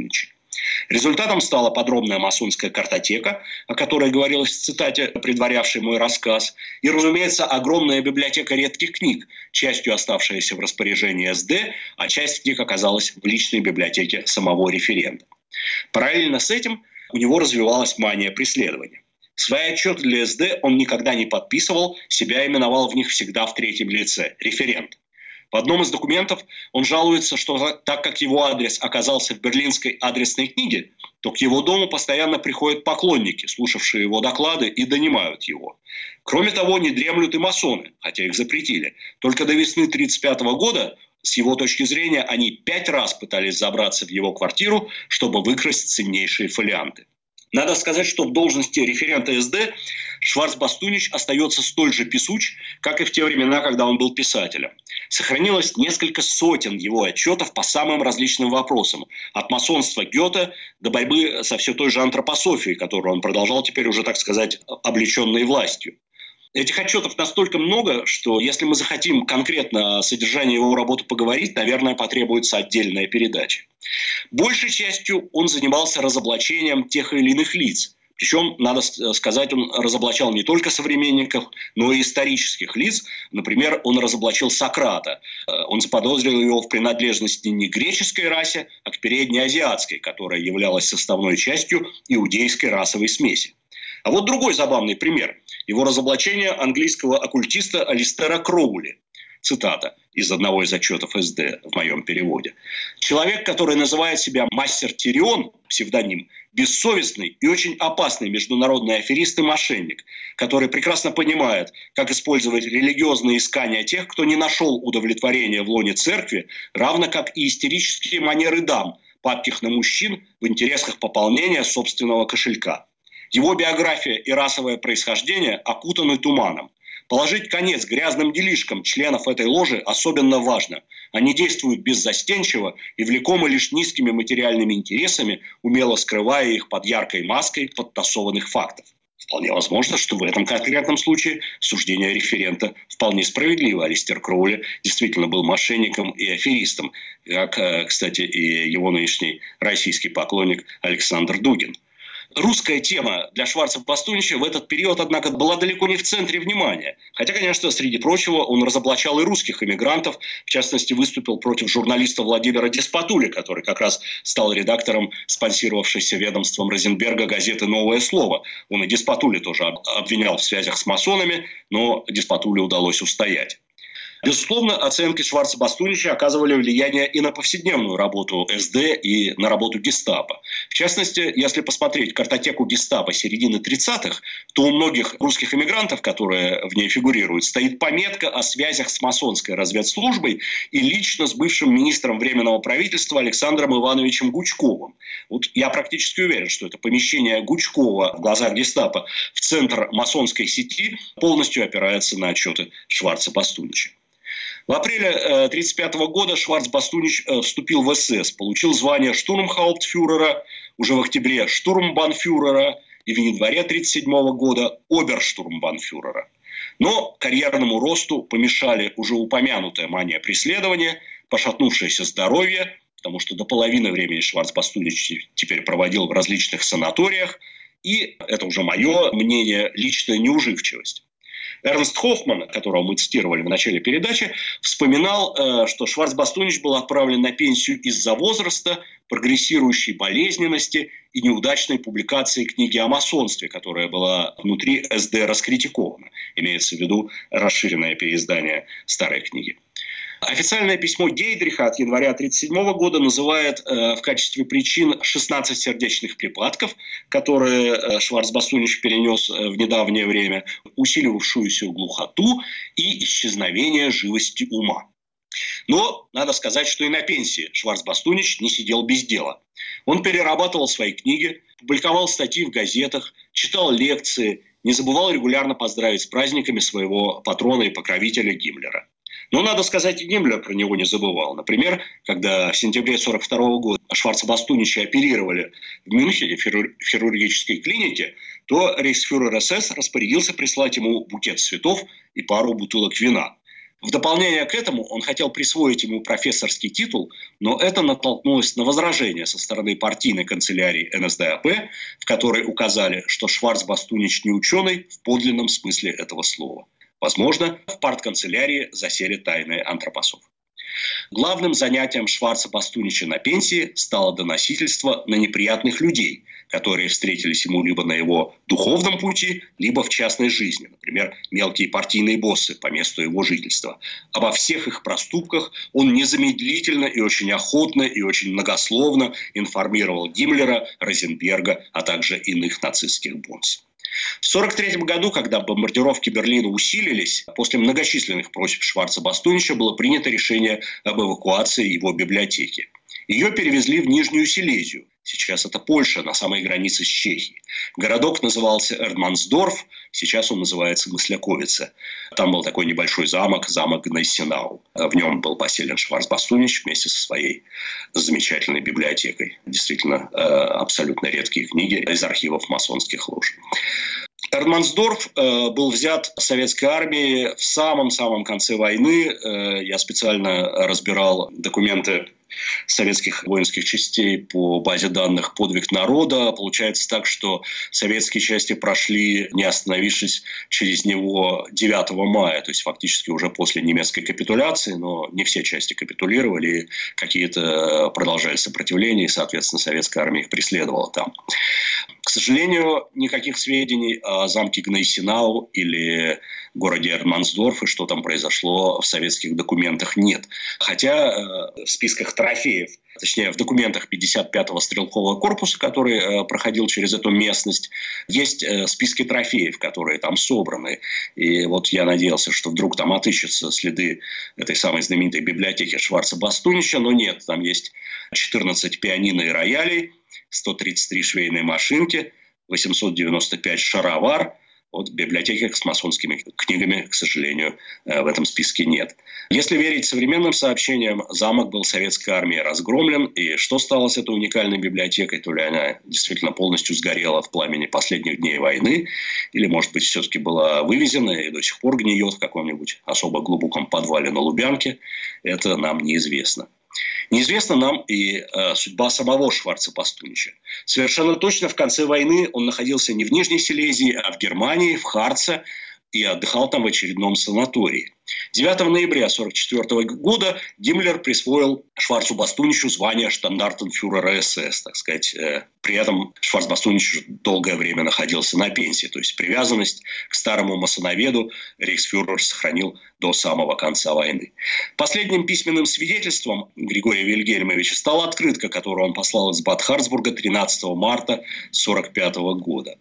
Результатом стала подробная масонская картотека, о которой говорилось в цитате, предварявшей мой рассказ, и, разумеется, огромная библиотека редких книг, частью оставшаяся в распоряжении эс дэ, а часть книг оказалась в личной библиотеке самого референта. Параллельно с этим у него развивалась мания преследования. Свои отчеты для эс дэ он никогда не подписывал, себя именовал в них всегда в третьем лице – референт. В одном из документов он жалуется, что так как его адрес оказался в берлинской адресной книге, то к его дому постоянно приходят поклонники, слушавшие его доклады, и донимают его. Кроме того, не дремлют и масоны, хотя их запретили. Только до весны тысяча девятьсот тридцать пятого года, с его точки зрения, они пять раз пытались забраться в его квартиру, чтобы выкрасть ценнейшие фолианты. Надо сказать, что в должности референта эс дэ Шварц-Бастунич остается столь же песуч, как и в те времена, когда он был писателем. Сохранилось несколько сотен его отчетов по самым различным вопросам. От масонства Гёте до борьбы со все той же антропософией, которую он продолжал теперь уже, так сказать, облеченной властью. Этих отчетов настолько много, что если мы захотим конкретно о содержании его работы поговорить, наверное, потребуется отдельная передача. Большей частью он занимался разоблачением тех или иных лиц. Причем, надо сказать, он разоблачал не только современников, но и исторических лиц. Например, он разоблачил Сократа. Он заподозрил его в принадлежности не к греческой расе, а к переднеазиатской, которая являлась составной частью иудейской расовой смеси. А вот другой забавный пример. Его разоблачение английского оккультиста Алистера Кроули. Цитата из одного из отчетов эс дэ в моем переводе. «Человек, который называет себя мастер Тирион, псевдоним, бессовестный и очень опасный международный аферист и мошенник, который прекрасно понимает, как использовать религиозные искания тех, кто не нашел удовлетворения в лоне церкви, равно как и истерические манеры дам, падких на мужчин в интересах пополнения собственного кошелька. Его биография и расовое происхождение окутаны туманом. Положить конец грязным делишкам членов этой ложи особенно важно. Они действуют беззастенчиво и влекомы лишь низкими материальными интересами, умело скрывая их под яркой маской подтасованных фактов». Вполне возможно, что в этом конкретном случае суждение референта вполне справедливо. Алистер Кроули действительно был мошенником и аферистом, как, кстати, и его нынешний российский поклонник Александр Дугин. Русская тема для Шварца-Бастунича в этот период, однако, была далеко не в центре внимания. Хотя, конечно, среди прочего, он разоблачал и русских эмигрантов. В частности, выступил против журналиста Владимира Деспотули, который как раз стал редактором спонсировавшейся ведомством Розенберга газеты «Новое слово». Он и Деспотули тоже обвинял в связях с масонами, но Деспотуле удалось устоять. Безусловно, оценки Шварца-Бастунича оказывали влияние и на повседневную работу эс дэ, и на работу гестапо. В частности, если посмотреть картотеку гестапо середины тридцатых, то у многих русских эмигрантов, которые в ней фигурируют, стоит пометка о связях с масонской разведслужбой и лично с бывшим министром Временного правительства Александром Ивановичем Гучковым. Вот я практически уверен, что это помещение Гучкова в глазах гестапо в центр масонской сети полностью опирается на отчеты Шварца-Бастунича. В апреле тысяча девятьсот тридцать пятого года Шварц-Бастунич вступил в эс эс, получил звание штурмхауптфюрера, уже в октябре штурмбанфюрера и в январе тысяча девятьсот тридцать седьмого года оберштурмбанфюрера. Но карьерному росту помешали уже упомянутая мания преследования, пошатнувшееся здоровье, потому что до половины времени Шварц-Бастунич теперь проводил в различных санаториях, и, это уже мое мнение, личная неуживчивость. Эрнст Хоффман, которого мы цитировали в начале передачи, вспоминал, что Шварц-Бастунич был отправлен на пенсию из-за возраста, прогрессирующей болезненности и неудачной публикации книги о масонстве, которая была внутри эс дэ раскритикована. Имеется в виду расширенное переиздание старой книги. Официальное письмо Гейдриха от января тысяча девятьсот тридцать седьмого года называет э, в качестве причин шестнадцать сердечных припадков, которые э, Шварц-Бастунич перенес э, в недавнее время, усиливавшуюся глухоту и исчезновение живости ума. Но надо сказать, что и на пенсии Шварц-Бастунич не сидел без дела. Он перерабатывал свои книги, публиковал статьи в газетах, читал лекции, не забывал регулярно поздравить с праздниками своего патрона и покровителя Гиммлера. Но, надо сказать, и Гиммлер про него не забывал. Например, когда в сентябре тысяча девятьсот сорок второго года Шварца-Бастунича оперировали в Мюнхене в хирургической клинике, то рейхсфюрер эс эс распорядился прислать ему букет цветов и пару бутылок вина. В дополнение к этому он хотел присвоить ему профессорский титул, но это натолкнулось на возражение со стороны партийной канцелярии эн эс дэ а пэ, в которой указали, что Шварц-Бастунич не ученый в подлинном смысле этого слова. Возможно, в партканцелярии засели тайные антропософы. Главным занятием Шварца-Бастунича на пенсии стало доносительство на неприятных людей, которые встретились ему либо на его духовном пути, либо в частной жизни, например, мелкие партийные боссы по месту его жительства. Обо всех их проступках он незамедлительно и очень охотно и очень многословно информировал Гиммлера, Розенберга, а также иных нацистских бонс. В тысяча девятьсот сорок третьем году, когда бомбардировки Берлина усилились, после многочисленных просьб Шварца-Бастунича было принято решение об эвакуации его библиотеки. Ее перевезли в Нижнюю Силезию. Сейчас это Польша, на самой границе с Чехией. Городок назывался Эрдмансдорф, сейчас он называется Мысляковице. Там был такой небольшой замок, замок Гнейсенау. В нем был поселен Шварц-Бастунич вместе со своей замечательной библиотекой. Действительно, абсолютно редкие книги из архивов масонских лож. Эрдмансдорф э, был взят советской армией в самом-самом конце войны. Э, я специально разбирал документы советских воинских частей по базе данных «Подвиг народа». Получается так, что советские части прошли, не остановившись через него, девятого мая, то есть фактически уже после немецкой капитуляции, но не все части капитулировали, какие-то продолжали сопротивление, и, соответственно, советская армия их преследовала там. К сожалению, никаких сведений о замке Гнейсенау или городе Эрдмансдорф и что там произошло в советских документах нет. Хотя э, в списках трофеев, точнее в документах пятьдесят пятого стрелкового корпуса, который э, проходил через эту местность, есть э, списки трофеев, которые там собраны. И вот я надеялся, что вдруг там отыщутся следы этой самой знаменитой библиотеки Шварца-Бастунича, но нет, там есть четырнадцать пианино и роялей, сто тридцать три швейные машинки, восемьсот девяносто пять шаровар. Вот библиотеки с масонскими книгами, к сожалению, в этом списке нет. Если верить современным сообщениям, замок был советской армией разгромлен. И что стало с этой уникальной библиотекой? То ли она действительно полностью сгорела в пламени последних дней войны, или, может быть, все-таки была вывезена и до сих пор гниет в каком-нибудь особо глубоком подвале на Лубянке, это нам неизвестно. Неизвестна нам и э, судьба самого Шварца-Бастунича. Совершенно точно в конце войны он находился не в Нижней Силезии, а в Германии, в Харце, и отдыхал там в очередном санатории. девятого ноября тысяча девятьсот сорок четвёртого года Гиммлер присвоил Шварцу-Бастуничу звание штандартенфюрера эс эс, так сказать. При этом Шварц-Бастунич долгое время находился на пенсии, то есть привязанность к старому масоноведу рейхсфюрер сохранил до самого конца войны. Последним письменным свидетельством Григория Вильгельмовича стала открытка, которую он послал из Бад Харцбурга тринадцатого марта тысяча девятьсот сорок пятого года.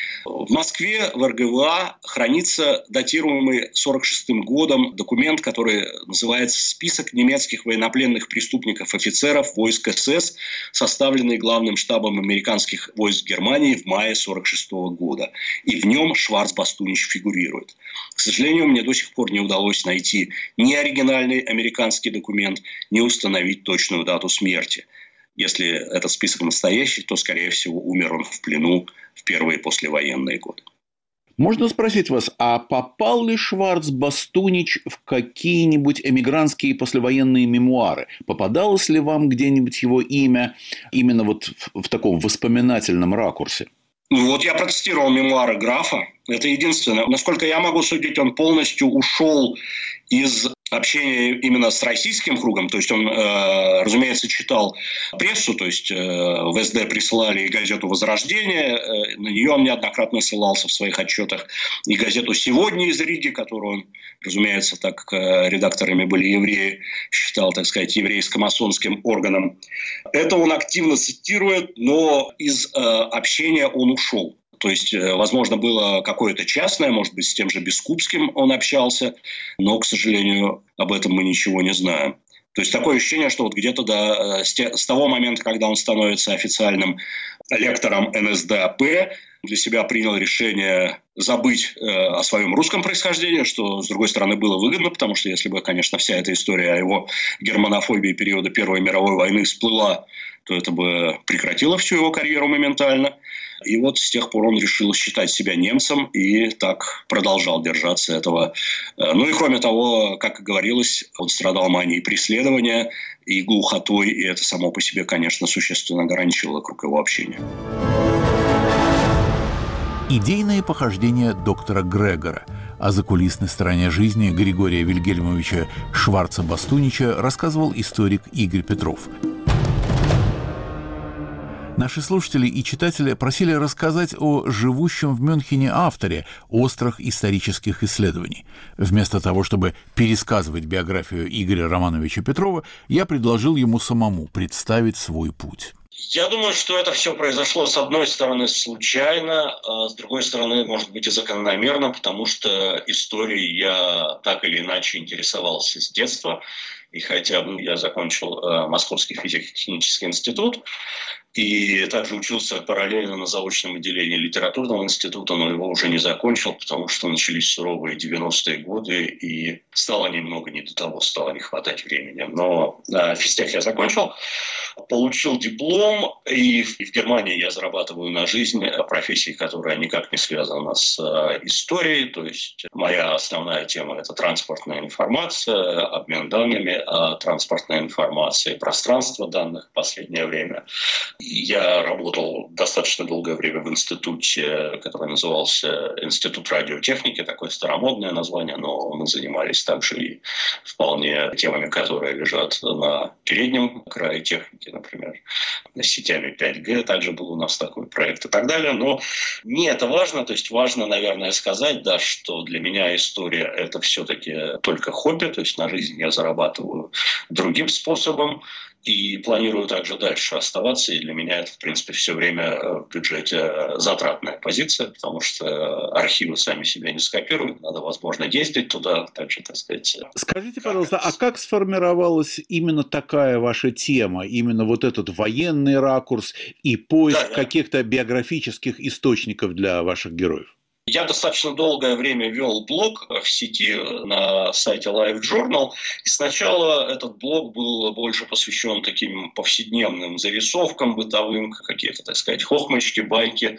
В Москве в эр гэ вэ а хранится датируемый сорок шестым годом документ, который называется «Список немецких военнопленных преступников-офицеров войск эс эс», составленный главным штабом американских войск Германии в мае сорок шестого года. И в нем Шварц-Бастунич фигурирует. К сожалению, мне до сих пор не удалось найти ни оригинальный американский документ, ни установить точную дату смерти. Если этот список настоящий, то, скорее всего, умер он в плену в первые послевоенные годы. Можно спросить вас, а попал ли Шварц-Бастунич в какие-нибудь эмигрантские послевоенные мемуары? Попадалось ли вам где-нибудь его имя именно вот в, в таком воспоминательном ракурсе? Ну вот я процитировал мемуары графа. Это единственное. Насколько я могу судить, он полностью ушел из общения именно с российским кругом. То есть он, э, разумеется, читал прессу. То есть э, в эс дэ присылали и газету «Возрождение». Э, на нее он неоднократно ссылался в своих отчетах. И газету «Сегодня» из Риги, которую он, разумеется, так как э, редакторами были евреи, считал, так сказать, еврейско-масонским органом. Это он активно цитирует, но из э, общения он ушел. То есть, возможно, было какое-то частное, может быть, с тем же Бескупским он общался, но, к сожалению, об этом мы ничего не знаем. То есть, такое ощущение, что вот где-то до, с того момента, когда он становится официальным лектором эн эс дэ а пэ, для себя принял решение забыть э, о своем русском происхождении, что, с другой стороны, было выгодно, потому что если бы, конечно, вся эта история о его германофобии периода Первой мировой войны всплыла, то это бы прекратило всю его карьеру моментально. И вот с тех пор он решил считать себя немцем и так продолжал держаться этого. Ну и кроме того, как и говорилось, он страдал манией преследования и глухотой, и это само по себе, конечно, существенно ограничивало круг его общения. Идейные похождения доктора Грегора. О закулисной стороне жизни Григория Вильгельмовича Шварца-Бастунича рассказывал историк Игорь Петров. Наши слушатели и читатели просили рассказать о живущем в Мюнхене авторе острых исторических исследований. Вместо того, чтобы пересказывать биографию Игоря Романовича Петрова, я предложил ему самому представить свой путь. Я думаю, что это все произошло, с одной стороны, случайно, а с другой стороны, может быть, и закономерно, потому что историей я так или иначе интересовался с детства. И хотя я закончил э, Московский физико-технический институт и также учился параллельно на заочном отделении литературного института, но его уже не закончил, потому что начались суровые девяностые годы, и стало немного не до того, стало не хватать времени. Но э, физтех я закончил, получил диплом, и в, и в Германии я зарабатываю на жизнь профессией, которая никак не связана с э, историей. То есть моя основная тема – это транспортная информация, обмен данными, транспортной информации, пространство данных в последнее время. Я работал достаточно долгое время в институте, который назывался Институт радиотехники, такое старомодное название, но мы занимались также и вполне темами, которые лежат на переднем крае техники, например, сетями пять джи, также был у нас такой проект и так далее. Но не это важно, то есть важно, наверное, сказать, да, что для меня история – это все-таки только хобби, то есть на жизнь я зарабатываю другим способом и планирую также дальше оставаться. И для меня это, в принципе, все время в бюджете затратная позиция, потому что архивы сами себя не скопируют. Надо, возможно, ездить туда, также, так сказать. Скажите, пожалуйста, а как сформировалась именно такая ваша тема? Именно вот этот военный ракурс и поиск да, да. каких-то биографических источников для ваших героев? Я достаточно долгое время вел блог в сети на сайте LiveJournal, и сначала этот блог был больше посвящен таким повседневным зарисовкам бытовым, какие-то, так сказать, хохмочки, байки.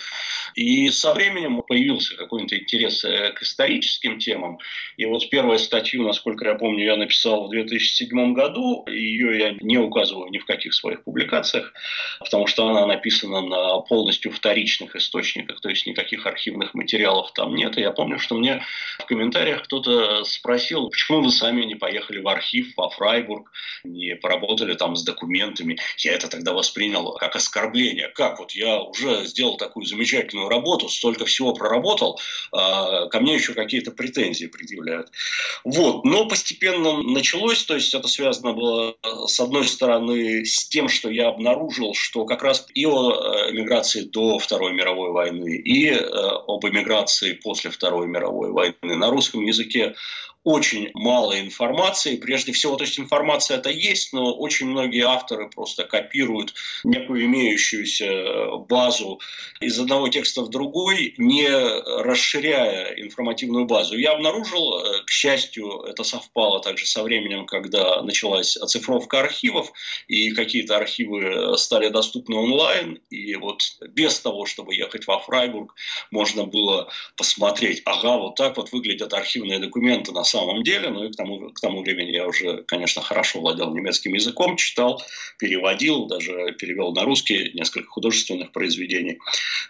И со временем появился какой-то интерес к историческим темам. И вот первую статью, насколько я помню, я написал в две тысячи седьмом году, ее я не указываю ни в каких своих публикациях, потому что она написана на полностью вторичных источниках, то есть никаких архивных материалов там нет. И я помню, что мне в комментариях кто-то спросил, почему вы сами не поехали в архив во Фрайбург, не поработали там с документами. Я это тогда воспринял как оскорбление. Как вот я уже сделал такую замечательную работу, столько всего проработал, а ко мне еще какие-то претензии предъявляют. Вот. Но постепенно началось, то есть это связано было с одной стороны с тем, что я обнаружил, что как раз и о эмиграции до Второй мировой войны, и об эмиграции после Второй мировой войны на русском языке очень мало информации. Прежде всего, то есть информация это есть, но очень многие авторы просто копируют некую имеющуюся базу из одного текста в другой, не расширяя информативную базу. Я обнаружил, к счастью, это совпало также со временем, когда началась оцифровка архивов, и какие-то архивы стали доступны онлайн, и вот без того, чтобы ехать во Фрайбург, можно было посмотреть, ага, вот так вот выглядят архивные документы на самом самом деле, ну и к тому, к тому времени я уже, конечно, хорошо владел немецким языком, читал, переводил, даже перевел на русский несколько художественных произведений.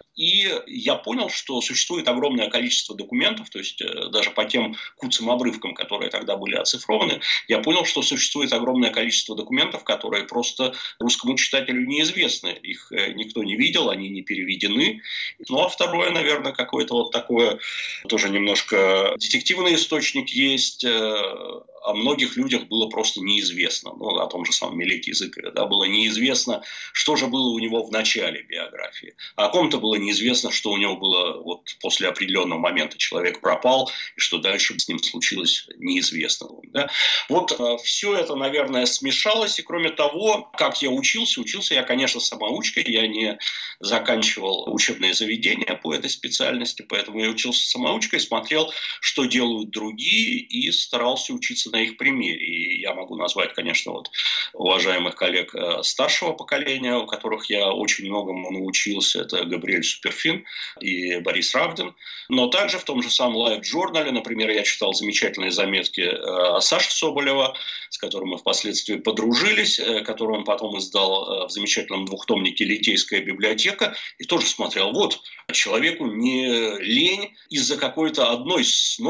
И я понял, что существует огромное количество документов, то есть даже по тем куцым обрывкам, которые тогда были оцифрованы, я понял, что существует огромное количество документов, которые просто русскому читателю неизвестны. Их никто не видел, они не переведены. Ну а второе, наверное, какое-то вот такое, тоже немножко детективный источник есть, о многих людях было просто неизвестно. Ну, о том же самом Мелеке Языкове, да, было неизвестно, что же было у него в начале биографии. А о ком-то было неизвестно, что у него было вот после определенного момента человек пропал, и что дальше с ним случилось, неизвестно. Да? Вот э, все это, наверное, смешалось. И кроме того, как я учился, учился я, конечно, самоучкой. Я не заканчивал учебное заведение по этой специальности, поэтому я учился самоучкой, смотрел, что делают другие, и старался учиться на их примере. И я могу назвать, конечно, вот уважаемых коллег старшего поколения, у которых я очень многому научился. Это Габриэль Суперфин и Борис Равдин. Но также в том же самом Life Journal, например, я читал замечательные заметки Саши Соболева, с которым мы впоследствии подружились, который он потом издал в замечательном двухтомнике «Литейская библиотека», и тоже смотрел, вот, человеку не лень из-за какой-то одной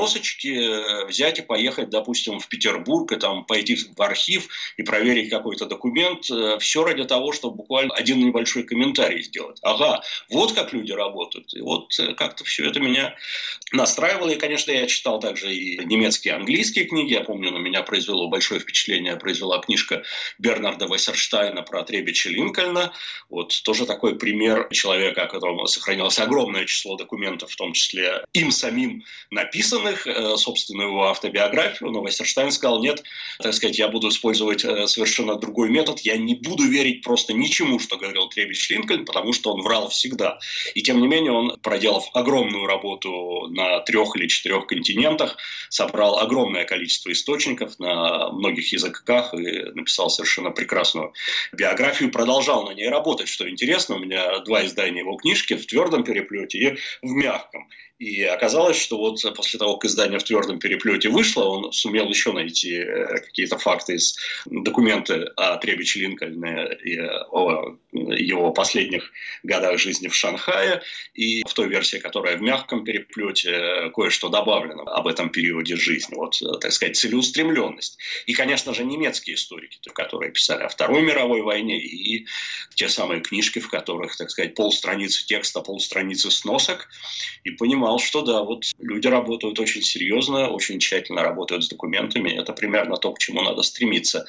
сносочки взять и поехать, допустим, в Петербург, и там пойти в архив и проверить какой-то документ, все ради того, чтобы буквально один небольшой комментарий сделать. Ага, вот как люди работают. И вот как-то все это меня настраивало. И, конечно, я читал также и немецкие, и английские книги. Я помню, на меня произвело большое впечатление, произвела книжка Бернарда Вассерштайна про Требича Линкольна. Вот тоже такой пример человека, о котором сохранилось огромное число документов, в том числе им самим написанных, собственно, его автобиографию. Но Вассерштайн сказал, нет, так сказать, я буду использовать совершенно другой метод. Я не буду верить просто ничему, что говорил Требич Линкольн, потому что он врал всегда. И тем не менее он, проделав огромную работу на трех или четырех континентах, собрал огромное количество источников на многих языках и написал совершенно прекрасную биографию. Продолжал на ней работать, что интересно. У меня два издания его книжки в твердом переплете и в мягком. И оказалось, что вот после того, как издание в твердом переплете вышло, он сумел еще найти какие-то факты из документа о Требиче Линкольне и о его последних годах жизни в Шанхае. И в той версии, которая в мягком переплете, кое-что добавлено об этом периоде жизни. Вот, так сказать, целеустремленность. И, конечно же, немецкие историки, которые писали о Второй мировой войне, и те самые книжки, в которых, так сказать, полстраницы текста, полстраницы сносок, и понимал, что да, вот люди работают очень серьезно, очень тщательно работают с документами. Это примерно то, к чему надо стремиться.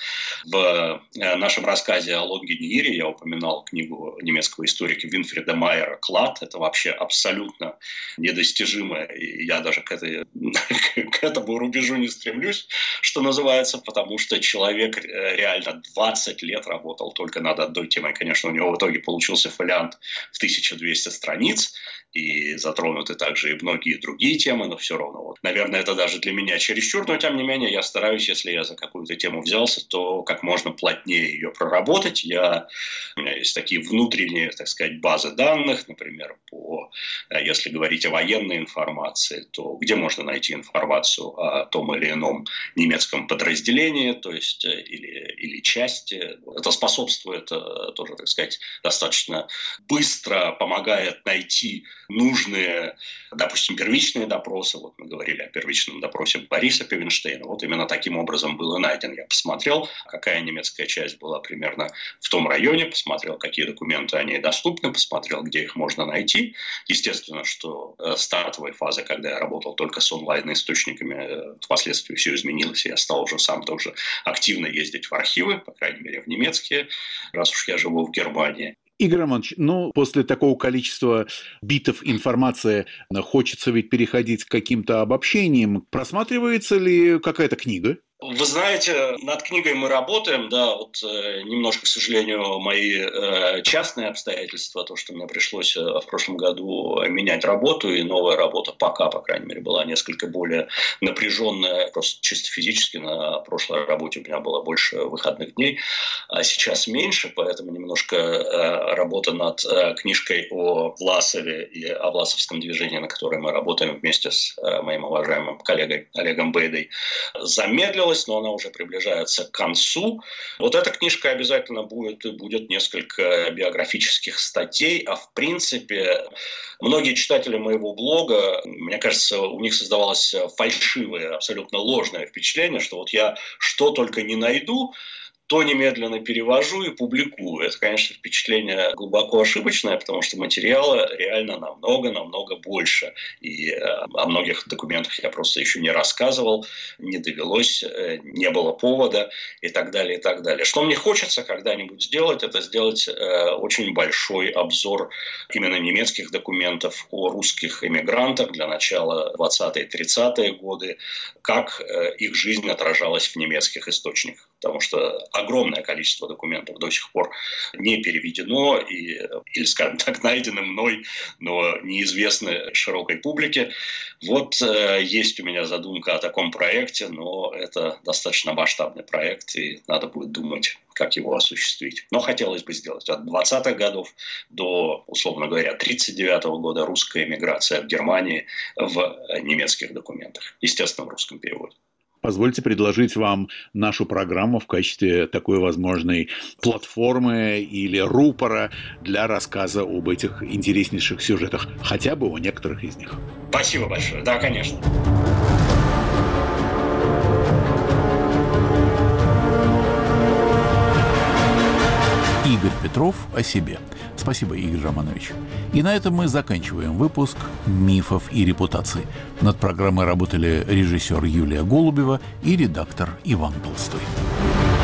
В нашем рассказе о Лонгинире я упоминал книгу немецкого историка Винфрида Майера «Клад». Это вообще абсолютно недостижимое. И я даже к, этой, к этому рубежу не стремлюсь, что называется, потому что человек реально двадцать лет работал только над одной темой. Конечно, у него в итоге получился фолиант в тысячу двести страниц, и затронуты также и многие другие темы, но все равно. Вот. Наверное, это даже для меня чересчур, но тем не менее я стараюсь, если я за какую-то тему взялся, то как можно плотнее ее проработать. Я, у меня есть такие внутренние, так сказать, базы данных, например, по, если говорить о военной информации, то где можно найти информацию о том или ином немецком подразделении, то есть или, или части. Это способствует тоже, так сказать, достаточно быстро помогает найти нужные, допустим, первичные допросы. Вот мы говорили о первичном допросе Бориса Певенштейна. Вот именно таким образом был и найден. Я посмотрел, какая немецкая часть была примерно в том районе, посмотрел, какие документы о ней доступны, посмотрел, где их можно найти. Естественно, что стартовой фазы, когда я работал только с онлайн-источниками, впоследствии все изменилось, и я стал уже сам тоже активно ездить в архивы, по крайней мере, в немецкие, раз уж я живу в Германии. Игорь Романович, ну, после такого количества битов информации хочется ведь переходить к каким-то обобщениям. Просматривается ли какая-то книга? Вы знаете, над книгой мы работаем, да, вот э, немножко, к сожалению, мои э, частные обстоятельства, то, что мне пришлось э, в прошлом году менять работу, и новая работа пока, по крайней мере, была несколько более напряженная, просто чисто физически. На прошлой работе у меня было больше выходных дней, а сейчас меньше, поэтому немножко э, работа над э, книжкой о Власове и о Власовском движении, на которой мы работаем вместе с э, моим уважаемым коллегой Олегом Бейдой, замедлилась, но она уже приближается к концу. Вот эта книжка обязательно будет, и будет несколько биографических статей, а в принципе многие читатели моего блога, мне кажется, у них создавалось фальшивое, абсолютно ложное впечатление, что вот я что только не найду, то немедленно перевожу и публикую. Это, конечно, впечатление глубоко ошибочное, потому что материала реально намного-намного больше. И о многих документах я просто еще не рассказывал, не довелось, не было повода и так далее, и так далее. Что мне хочется когда-нибудь сделать, это сделать очень большой обзор именно немецких документов о русских эмигрантах для начала двадцатые-тридцатые годы, как их жизнь отражалась в немецких источниках. Потому что огромное количество документов до сих пор не переведено и, или, скажем так, найдено мной, но неизвестны широкой публике. Вот э, есть у меня задумка о таком проекте, но это достаточно масштабный проект, и надо будет думать, как его осуществить. Но хотелось бы сделать от двадцатых годов до, условно говоря, тридцать девятого года русская эмиграция в Германии в немецких документах, естественно, в русском переводе. Позвольте предложить вам нашу программу в качестве такой возможной платформы или рупора для рассказа об этих интереснейших сюжетах, хотя бы о некоторых из них. Спасибо большое. Да, конечно. Игорь Петров о себе. Спасибо, Игорь Романович. И на этом мы заканчиваем выпуск «Мифов и репутаций». Над программой работали режиссер Юлия Голубева и редактор Иван Толстой.